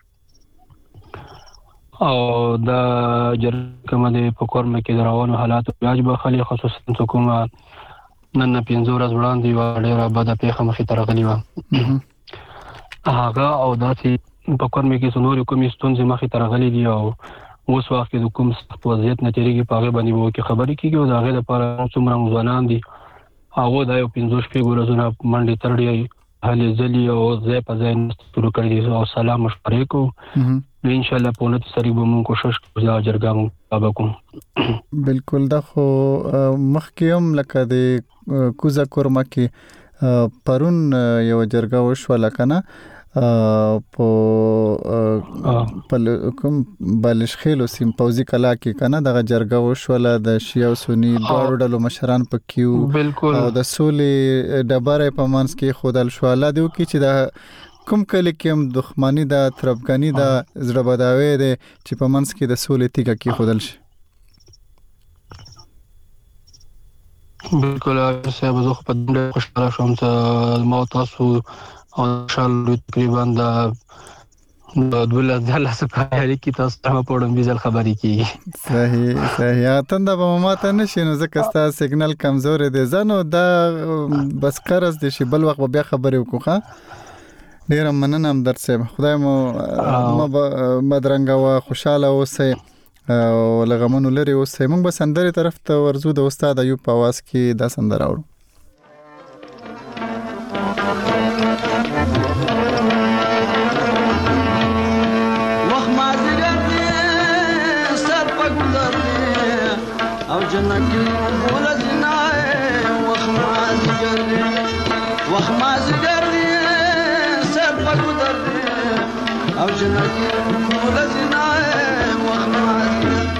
او دا جرګه باندې په کورم کې دراوونو حالات بیاج به خالي خصوصا حکومت نن پنځه ورځې وړاندې و ډیره بده پیښه مخې ته راغلی و هغه او داسې په کورم کې څنور کومې ستونزې مخې ته راغلي دي او اوس وخت کې د کوم سخت وضعیت نه تیریږي په هغه باندې وو کې خبرې کیږي او دا غي لپاره څومره ځوانان دي هغه د یو پنځه شپږ ورځې منډه ترډي هلي ځلي او زه په ځای شروع کړی او سلام مشورې کو ان شاء الله په نت سری به مونږ کوشش کوو چې جرګه مونږ وکړو. بالکل دا خو مخکې هم لکه د کوزا کورما کې پرون یو جرګه وشو لکنه په په کوم بلشخیل او سیمپوزي کلا کې کنه دغه جرګه وشوله د شیعه او سنی دواړو ډلو مشران په کیو او د سولې ډبره په منځ کې خودل شو الله دیو کې چې د کوم کلی کې دښمنی د تربګنی د زړه بداوي د چې په منځ کې د سولې تیګه کې خودل شي. بالکل صاحب زه په دې خوشاله شوم چې ما تاسو او شال تقریبا د دولت د لاسپاره کی تاسو ته په اړه بيزل خبري کیږي. صحیح صحیح اتنده به ماته نشي نو ځکه ستا سیګنال کمزور دی زنه دا بس قرض دي شي بل وخت بیا خبري وکړه. ډیر مننه هم در صاحب خدای مو مدرنګ او خوشاله اوسئ او لغمنو لري اوسئ. موږ به سندري طرف ته ورزو د استاد ایوب په आवाज کې دا سندره اورو. او جنکی ولزنای وخماز گردی وخماز گردی سر پکودر او جنکی ولزنای وخماز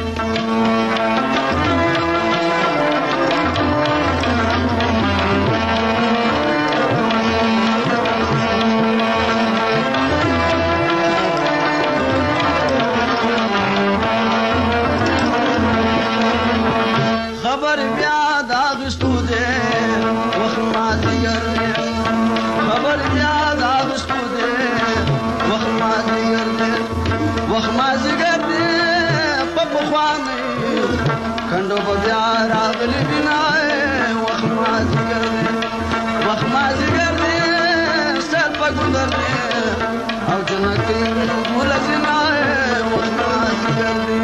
خبر بیا داغستو دے وخماز گردی خبر بیا داغستو دے وخماز گردی وخماز گردی پپخوانی کندو بیا راغلی بنائے وخماز گردی وخماز گردی سر پگودر دے او جنکی ملزنائے وخماز گردی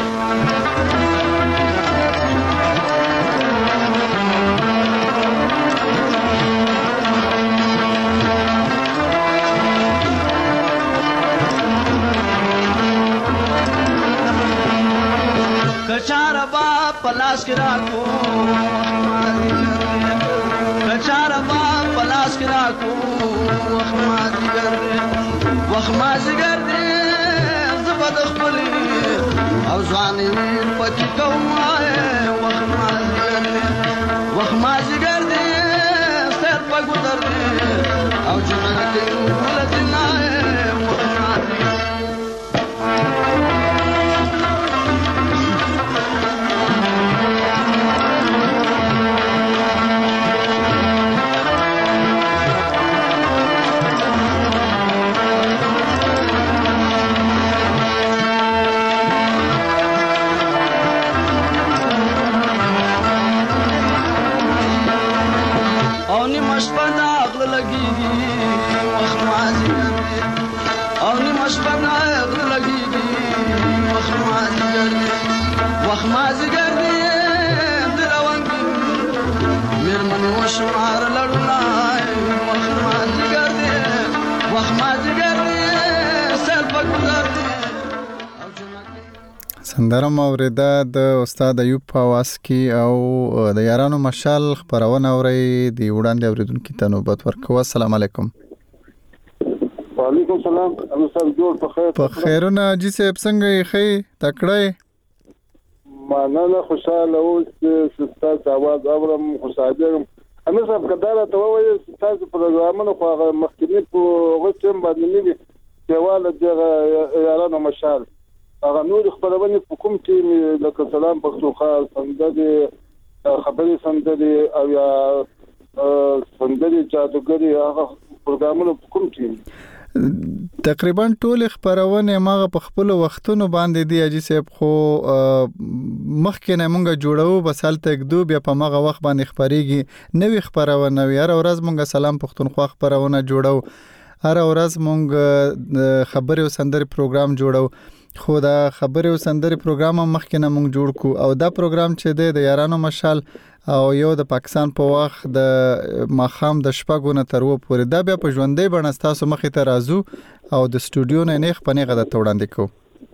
कचारा बा पलाश के राखो कचारा बा पलाश के राखो वखमाजी गर्दे वखमाजी गर्दे जबद खपली او ځواني پکې کومه وخماز ګرځي وخماز ګرځي سر په ګذر دي او جنت ولدنا وخماز مشپنا اغل لگیږي وخمازي ګرځي او ني مشپنا اغل لگیږي وخمازي ګرځي وخمازي ګرځي دلوانګي میرمن وشمار لړنای وخمازي ګرځي وخمازي ګرځي سر په ګرځي سندره موریده د استاد ایوب پاواس کی او د یارانو مشال خبرونه اوري دی وړاندې اوریدونکو ته نوبت ورکوه. السلام علیکم. وعلیکم السلام. انا صاحب جوړ په خیر په خیرونه جی صاحب څنګه یې خې تکړه معنا خوشاله او ستاسو आवाज اورم خوشاله انا صاحب کډاله ته وایي تاسو پروګرامونه خو مخکې په وڅم باندې نیوي دیواله د یارانو مشال هغه نور خبرونه په کوم کې لکه سلام پښتونخوا سندري خبري سندري او یا سندري جادوګري هغه پروګرامونه په کوم کې تقریبا ټول خبرونه ماغه په خپل وختونو باندې دی اجي صاحب خو مخکې نه مونږه جوړو بس هلته کدو بیا په ماغه وخت باندې خبريږي نوې خبرونه وي هر ورځ مونږه سلام پښتونخوا خبرونه جوړو هر ورځ مونږ خبري او سندري پروګرام جوړو خو دا خبري او سندري پروګرام مخکې نه مونږ جوړ کو او دا پروګرام چې دی د یارانو مشال او یو د پاکستان په وخت د ماخام د شپږو نه تر و پورې دا بیا په ژوندۍ بڼه تاسو مخې ته راځو او د سټوډیو نه نه خپنه غدا توړاندې کو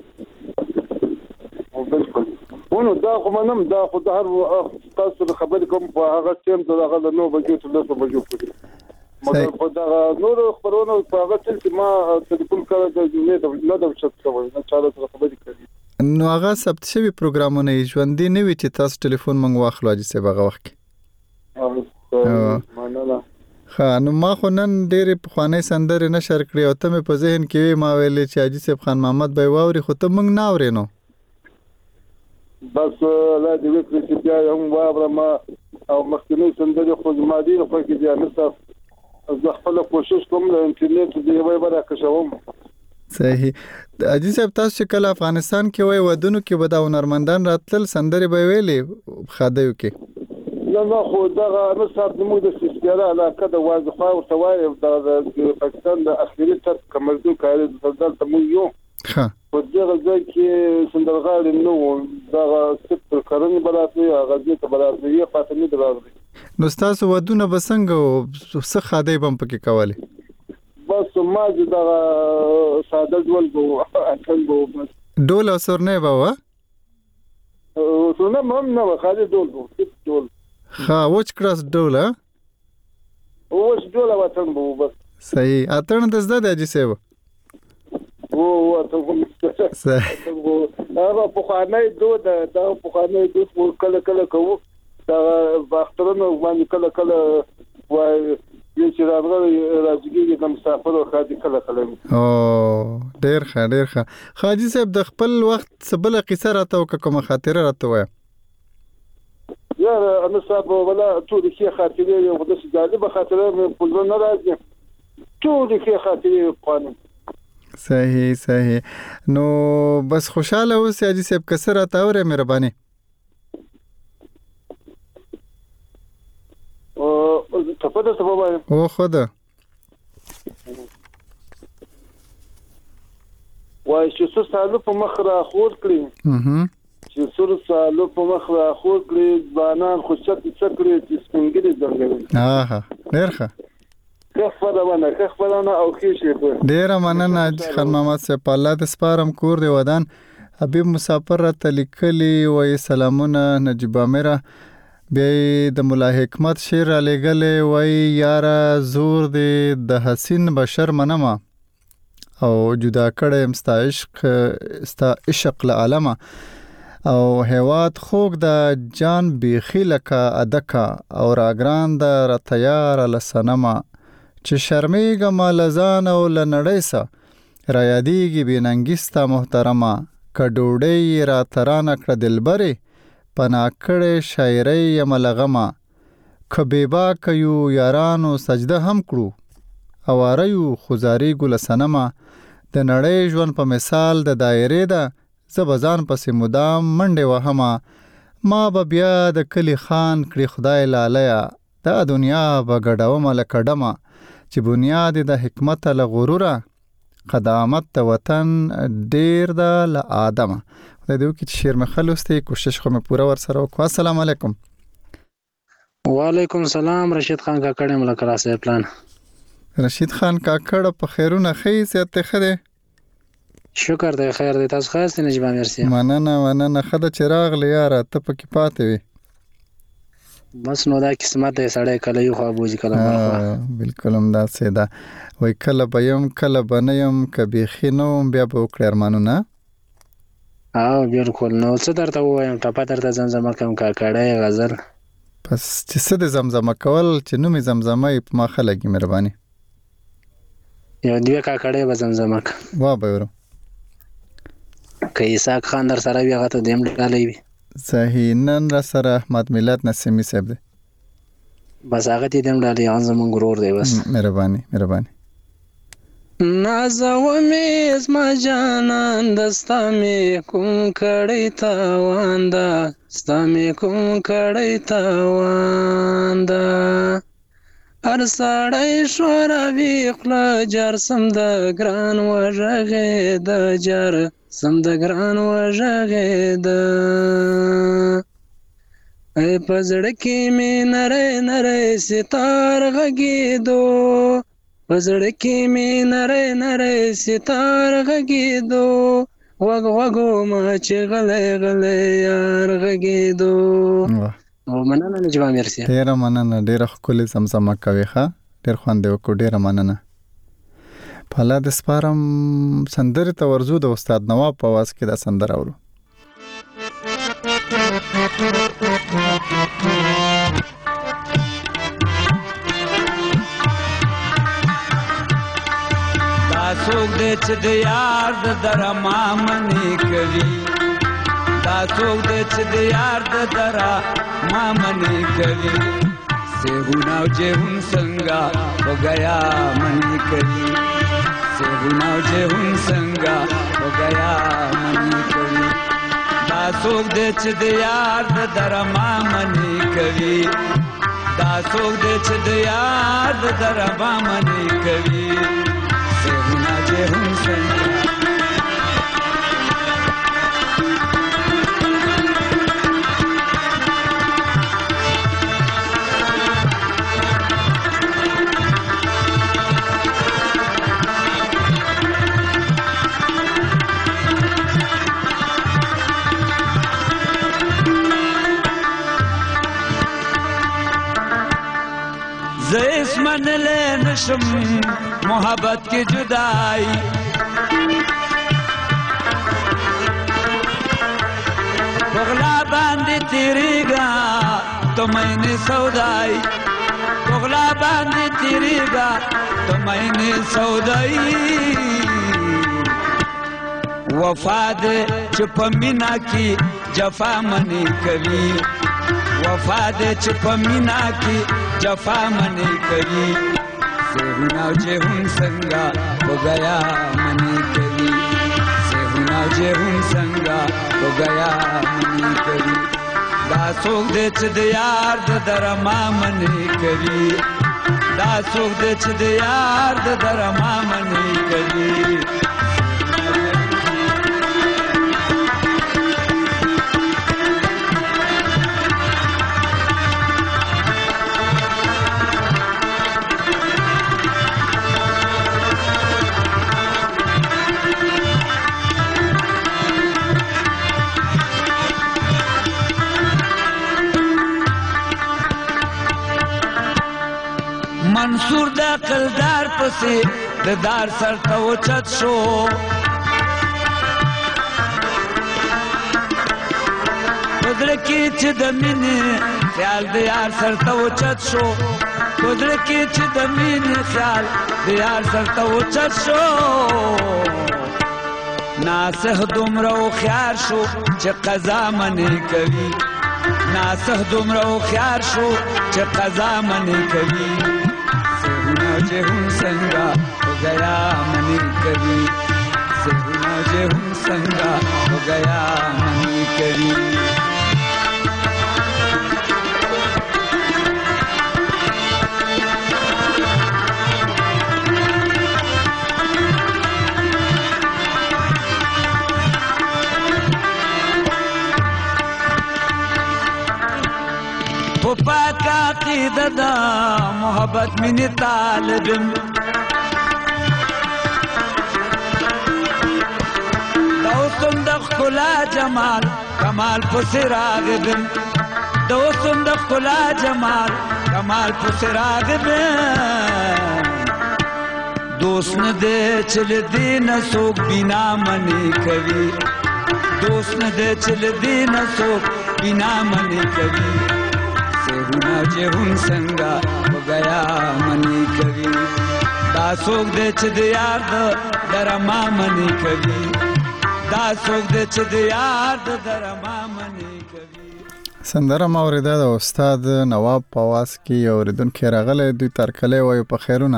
بالکل ونه دا خو منم دا خو د هر تاسو خبرې کوم په هغه ټیم ته هغه نو بجو ته نو بجو پورې مګر په دا نور خبرونه په هغه چې ما ټلیفون کړو د نه د نه د چت کوي نه چاله سره خبرې کوي نو هغه ثبت شوی پروګرامونه ژوندۍ نه وي چې تاسو ټلیفون مونږ واخلو چې څه هغه وخت مننه خا نو ما خو نن ډېرې پخوانۍ سندرې نشر کړې او ته مې په ذهن کې ما ویلې چې حاجي صاحب خان محمد به واوري خو ته مونږ نه اورې نو بس لا دې وکړې چې بیا هم واورم او مخکنی سندرې خو زما دي خو کې بیا نصف زه خپل کوشش کوم د انټرنیټ دی وای برکه شوم صحیح حاجي صاحب تاسو چې کله افغانستان کې وای ودونو کې به دا هنرمندان راتل سندرې به ویلې خادیو کې نه نه خو دا نو صاحب زموږ د سیستیرا علاقه د وازخوا او توای د پاکستان د اخیری تر کمزو کاری د دلته مو یو ها په دغه ځای کې سندرغاړي نو دا ست کرنی براتي غزي ته براتي یې فاطمه دراغلي نو تاسو ودونه بسنګ او څه خادای بم پکې کوله بس ما دا ساده ډول وو اکل وو ډول او سرنه وو سونه مم نه خالي ډول ډول ها وچ کراس ډول ها وچ ډول وطن بو بس صحیح اتن د زده د اجي سیو وو وته صحیح هغه په خانه دوه دا په خانه دوه کله کله کوو دا باخترونو باندې کله کله وای یو چې راغلی راځي د مسافر خاطر کله کله او ډیر ښه ډیر ښه حاجی صاحب د خپل وخت سبله قصه راته او کومه خاطره راته وای یا انا صاحب ولا ټول شي خاطره یو د جالب خاطره په ځل نه راځي ټول شي خاطره قانون صحیح صحیح نو بس خوشاله اوسې حاجی صاحب کسر راته اوره مهرباني او تفضل سبب او خدا وای چې څه سالو په مخ را خور کړی اها چې څو سالو په مخ را خور کړی ځوانان خوشت څکړي چې څنګه ځنګل اه ډیر ښه خفرونه خفرونه او خېشې په ډیر مننه خان محمد صاحب په الله د سپارم کور دی ودان حبیب مسافر را تلیکلی وای سلامونه نجیب امره بیا د مولا حکمت شعر علیګلې وای یاره زور دی د حسین بشر منما او جدا کړم ستا عشق ستا عشق له عالمه او هواد خوګ د جان بیخی لکه ادکا او راګران د رتیار لسنما چې شرمېږم لزان او لنړیسا را یادېږي بیننګستا محترمه کډوډۍ را ترانه کړه دلبرې پناکړې شاعرۍ یملغما کبيبا کيو یارانو سجده هم کړو اواریو خزاري ګل سنما د نړۍ ژوند په مثال د دایره ده زبزان پسې مدام منډه وهما ما به بیا د کلی خان کړي خدای لالیا دا دنیا به ګډو ملکډما چې بنیاد د حکمت له غروره قدامت د وطن ډیر د ل ادم د دې کې شیر مخلوستي کوشش خو مې پورا ور سره وکړ. السلام علیکم. وعلیکم السلام. رشید خان کاکړ ملک راسه پلان. رشید خان کاکړ په خیرونه خې سیته خده. شکر دی خیر دی تاسو خاص نه جبا مرسي. مننه مننه خده چراغ لیاره ته پکې پاتې وي. بس نو دا قسمت دی سړی کله یو خو بوجي کله مرخه. بالکل هم دا سیدا وای کله بیم کله بنیم کبي خینو بیا به وکړ ارمانونه. او بالکل نو څه درته وایم ټاپه درته زمزمه کوم کاکړی غزل پس چې څه د زمزمه کول چې نومي زمزمه په ما خلګي مهرباني یو دی کاکړی به زمزمه ک وا به ورو کایسا خان در سره بیا غته دیم ډالې وي صحیح نن را سره احمد ملت نسیمی صاحب دی بس هغه دې دیم ډالې ان زمون غرور دی بس مهرباني مهرباني نازو میز ما جانان دستا می کوم کړی تا واندا ستا می کوم کړی تا واندا ار سړی شوروي خپل جر سم د ګران وژغه د جر سم د ګران وژغه د ای پزړ کې می نره نره ستار غږیدو پزړ کې می نره نره ستار غږیدو وګ وګو ما چې غلې غلې یار غږیدو او مننه نجوا مرسي ډیر مننه ډیر خولي زمزمه کوي ښا ډیر خوند وکړ ډیر مننه پالا د سپارم سندره ته ورزو د استاد نواب په واس کې دا سندره اورو څوک دې چې د یار د درما منې کوي دا څوک دې چې د یار د درما منې کوي سهونه او جهون څنګه وګیا منې کوي سهونه او جهون څنګه وګیا منې کوي دا څوک دې چې د یار د درما منې کوي دا څوک دې چې د یار د درما منې کوي سهونه جهون څنګه منلې نشم محبت کې جدائی بغلا باندې تیریگا تو میں نے سودائی بغلا باندې تیریگا تو میں نے سودائی وفا دے چپ مینا کی جفا منی کری وفا دے چپ مینا کی جفا منی کری سیہونا جے ہن سنگا ہو گیا منی کری سیہونا جے ہن سنگا ہو گیا منی کری دا سوک دے چھ دے یار دا درما منی کری دا سوک دے چھ دے یار دا درما منی کری منصور دا قلدار پسی دا دار سر تا وچت شو قدرکی چی دا مینی خیال دا یار سر تا وچت شو قدرکی چی دا مینی خیال دا یار سر تا وچت شو ناسخ دومرو خیار شو چی قضا منی کوي ناسخ دومرو خیار شو چی قضا منی کوي जे हूँ संगा हो गया मनी करी सहुना जे हूँ संगा हो गया मनी करी پاک عقیده دا محبت منی طالبم دوستم دا خلا جمال کمال پس راغبم دوستم دا خلا جمال کمال پس راغبم دوست ندے چل دین سوک بینا منی کوي دوست ندے چل دین سوک بینا منی کوي سیہونا جے ہن سنگا ہو گیا منی کوي دا سوک دے چھ دے یار دا درما منی کوي دا سوک دے چھ دے یار دا درما منی کوي سندره موریده د استاد نواب پواس کی اوریدونکو راغله دوی ترکله وای په خیرونه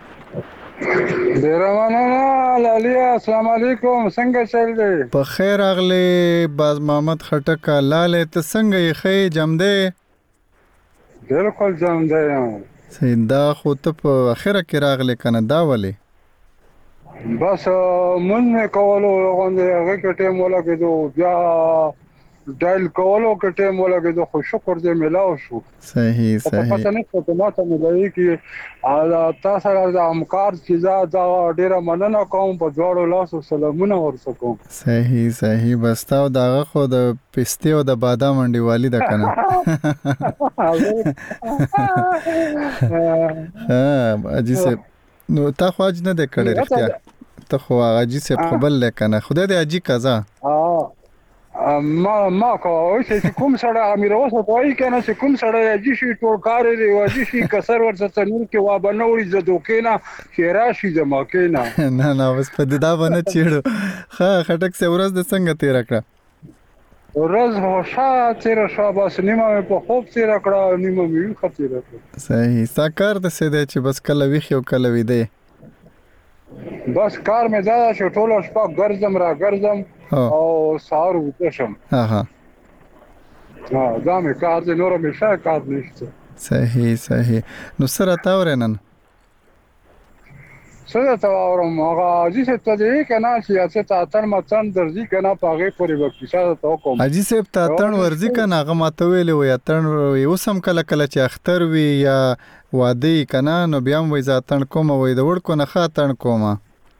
ډیر مننه لالیا السلام علیکم څنګه چل دی په خیر اغله باز محمد خټک لاله ته څنګه یې خې جمده بالکل جمده یم سیدا خو ته په اخره کې راغله کنه دا ولی بس مون نه کولو غونډه هغه کې ټیم ولا کېدو بیا ډایل کولو کې ټیم ولا کېدو خو شکر دې ملاو شو صحیح صحیح په پته نه څه ماته ملایي کې تاسو راځه همکار چې دا ډیره مننه کوم په جوړو لاسو سلامونه ورسکم صحیح صحیح بس تاو داغه خو د پسته او د بادام منډي والی ده کنه ها اجي سه نو تا خو اج نه د کړه رښتیا ته خو اجي سه خپل لکنه خدای دې اجي قضا ها ما ما کوم چې کوم سره امیر اوسه کوي کنه چې کوم سره اجي شي ټول کار دی واجي شي کسر ورڅ څنور کې وا بنوړي زدو کینا شیراشي جما کینا نه نه بس په دې دا باندې چیړو ها خټک سه ورځ د څنګه تیر کړه ورځ هو شاه تیر شو بس نیمه په خوب تیر کړه نیمه می خطر صحیح ساکار د سه دې چې بس کله ویخ او کله وی دی بس کار مې دا چې ټول شپه ګرځم را ګرځم او سهار وځم ها ها ها دا مې کار دې نور مې شای کار نشته صحیح صحیح نو سره تاورنن سره تاورم هغه اجي څه ته دې کنه چې اته تاتن متن درځي کنه پاغه پوری وکړي شاته تو کوم اجي څه تاتن ورځي کنه هغه ماته ویلې وي اتن یو سم کله کله چې اختر وي یا وادي کنه نو بیا مې ځاتن کوم وي د وړ کو نه خاتن کومه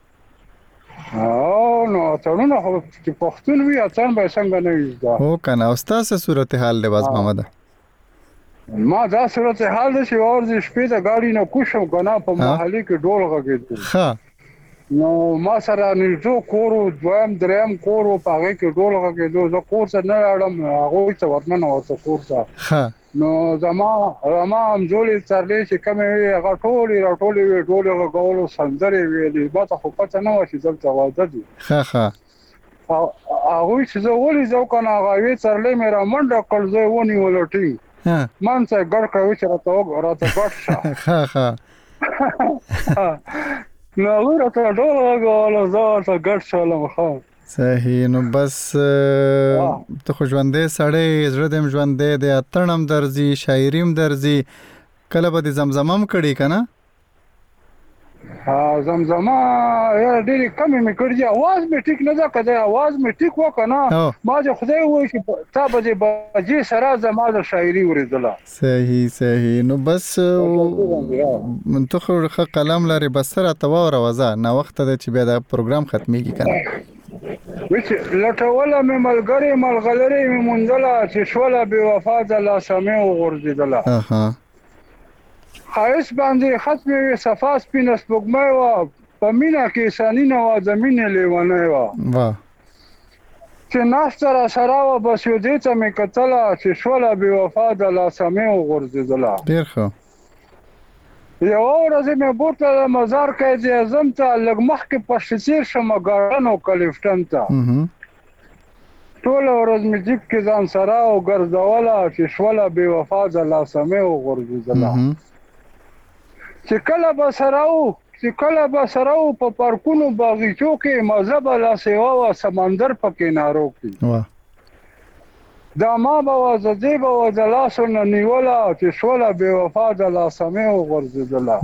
او نو څنګه خو چې پښتون وي اتن به څنګه نه وي هو کنه استاد صورت حال له باز محمد ما دا صورت حال ده چې ورځ شپې ته ګاډي نه کوشم کنه په محلي کې ډول غږېدل ها نو ما سره نږدې کورو دویم دریم کورو په هغه کې ډول غږېدل زه کور څخه نه لاړم هغه څه ورننه ورته کور څخه ها نو زما زما هم جوړې ترلې چې کومې وي هغه ټولې راټولې وي ټولې غږولو سندرې ویلې ما ته خو پته نه وه چې دلته واده دي ښه ښه هغوی چې زه ولیدم که نه هغه یوې ترلې مې را منډه کړ زه یې ونیولو ټینګ من څه یې ګډ کړی چې راته راته ګډ شه ښه ښه نو هغوی راته ډول غږولو زه ورته ګډ شولم ښه صحیح نو بس ته خو ژوندی سړی زړه دې هم ژوندی دی اتڼ هم درځي شاعري هم درځي کله به دې زمزمه هم کړي که نه زمزمه ډېرې کمې مې کړي دي اواز مې ټیک نه ده که دی اواز مې ټیک و که نه ما چې خدای ووایي چې تا به دې بجې سره زما د شاعري اورېدله صحیح صحیح نو بس ته خو ښه قلم لرې بس ته راته واوروه ځه ناوخته دی چې بیا دا پروګرام ختمېږي که نه لټوله مې ملګرې ملغلرې مې موندله چې شوله بې وفا د لاسه مې وغورځېدله ښایست باندې خط مې وې صفا سپینه سپوږمۍ وه په مینه کې سني نه وه د مینې لیونۍ وه چې ناسته را سره وه بس یو دې ته مې کتله چې شوله بې وفا د لاسه مې وغورځېدله ډېر ښه یوه ورځ مې بوتله د مزار قید اعظم ته لږ مخکې پشت تېر شمه ګارډن او کلیفټن ته ټوله ورځ مې جیب کې ځان سره وګرځوله چې شوله بې وفا د لاسه مې وغورځېدله چې کله به سره وو چې کله به سره وو په پارکونو باغیچو کې مزه به لا سیوا وه سمندر په کنارو کې دا ما به وه زدې به وه د لاسو نه نیوله چې شوله بې وفا د لاسه مې وغورځېدله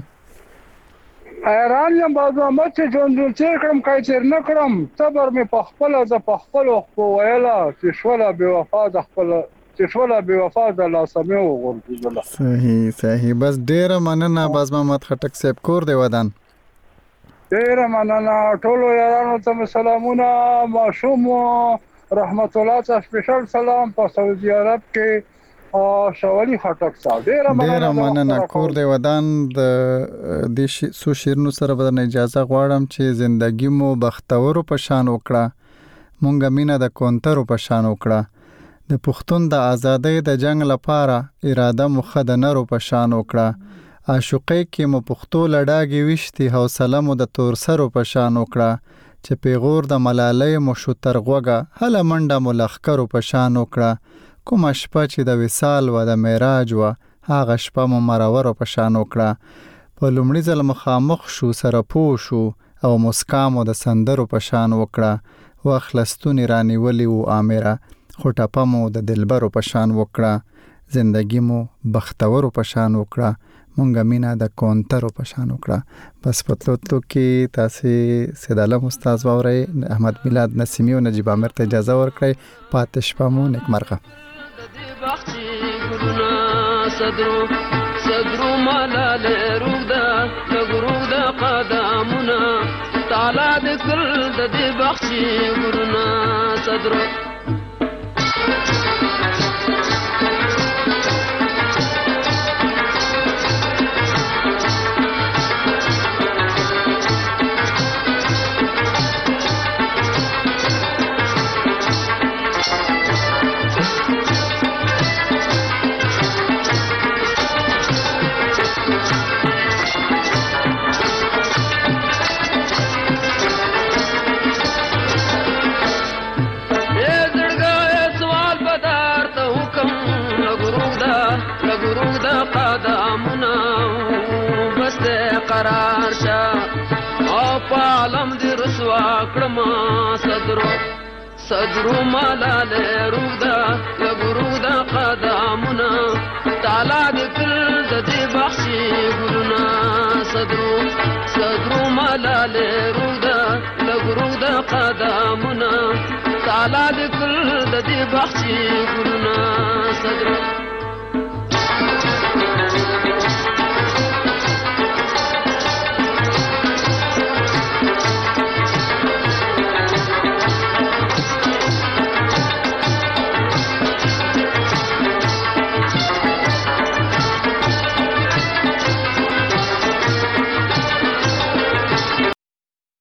حیران یم باز محمد چې ژوندون تېر کړم که یې تېر نه کړم صبر مې په خپله زه په خپلو خپو ویله چې شوله بې وفا د خپله چې شوله بې وفا د لاسه مې وغورځېدله صحیح صحیح بس ډېره مننه باز محمد خټک صاحب کور دی ودان ډېره مننه ټولو یارانو ته مې سلامونه ماشوم رحمت الله ته سپیشل سلام په سعودي عرب کې شاولي خټک صاحب ډېره مننه کور دی ودان د دې څو شعرونو سره به درنه اجازه غواړم چې زندګي مو بختورو په شان وکړه مونږه مینه د کونترو په شان وکړه د پښتون د ازادۍ د جنگ لپاره اراده مو ښه د نرو په شان وکړه عاشقۍ کې مو پښتو لډاګې ویشتي حوصله مو د تورسرو په شان وکړه چې پیغور د ملالۍ مو شو تر غوږه هله منډه مو لښکرو په شان وکړه کومه شپه چې د وصال وه د معراج وه هغه شپه مو مرورو په شان وکړه په لومړي ځل مخامخ شو سره پوه شو او مسکا مو د سندرو په شان وکړه وخت لستونې رانیولي وو آمره خو ټپه مو د دلبرو په شان وکړه زندگی مو بختورو په شان وکړه مونږه مینا د کونترو په شان وکړه بس پتلوتلو کې تاسو سید عالم استاد واوري احمد میلاد نسیمی او نجیب عامر ته اجازه ورکړئ پاتې شپه مو نیکمرغه صدرو صدرو ملال رودا لغرودا قدامنا تعالی ذکر د دې بخشي ګورنا صدرو قرار شا او پالم دی رسوا کړما صدرو صدرو مالال رودا لګرودا قدامنا تعالی دې کل د دې بخشي ګورنا صدرو صدرو مالال رودا لګرودا قدامنا تعالی دې کل د دې بخشي ګورنا صدرو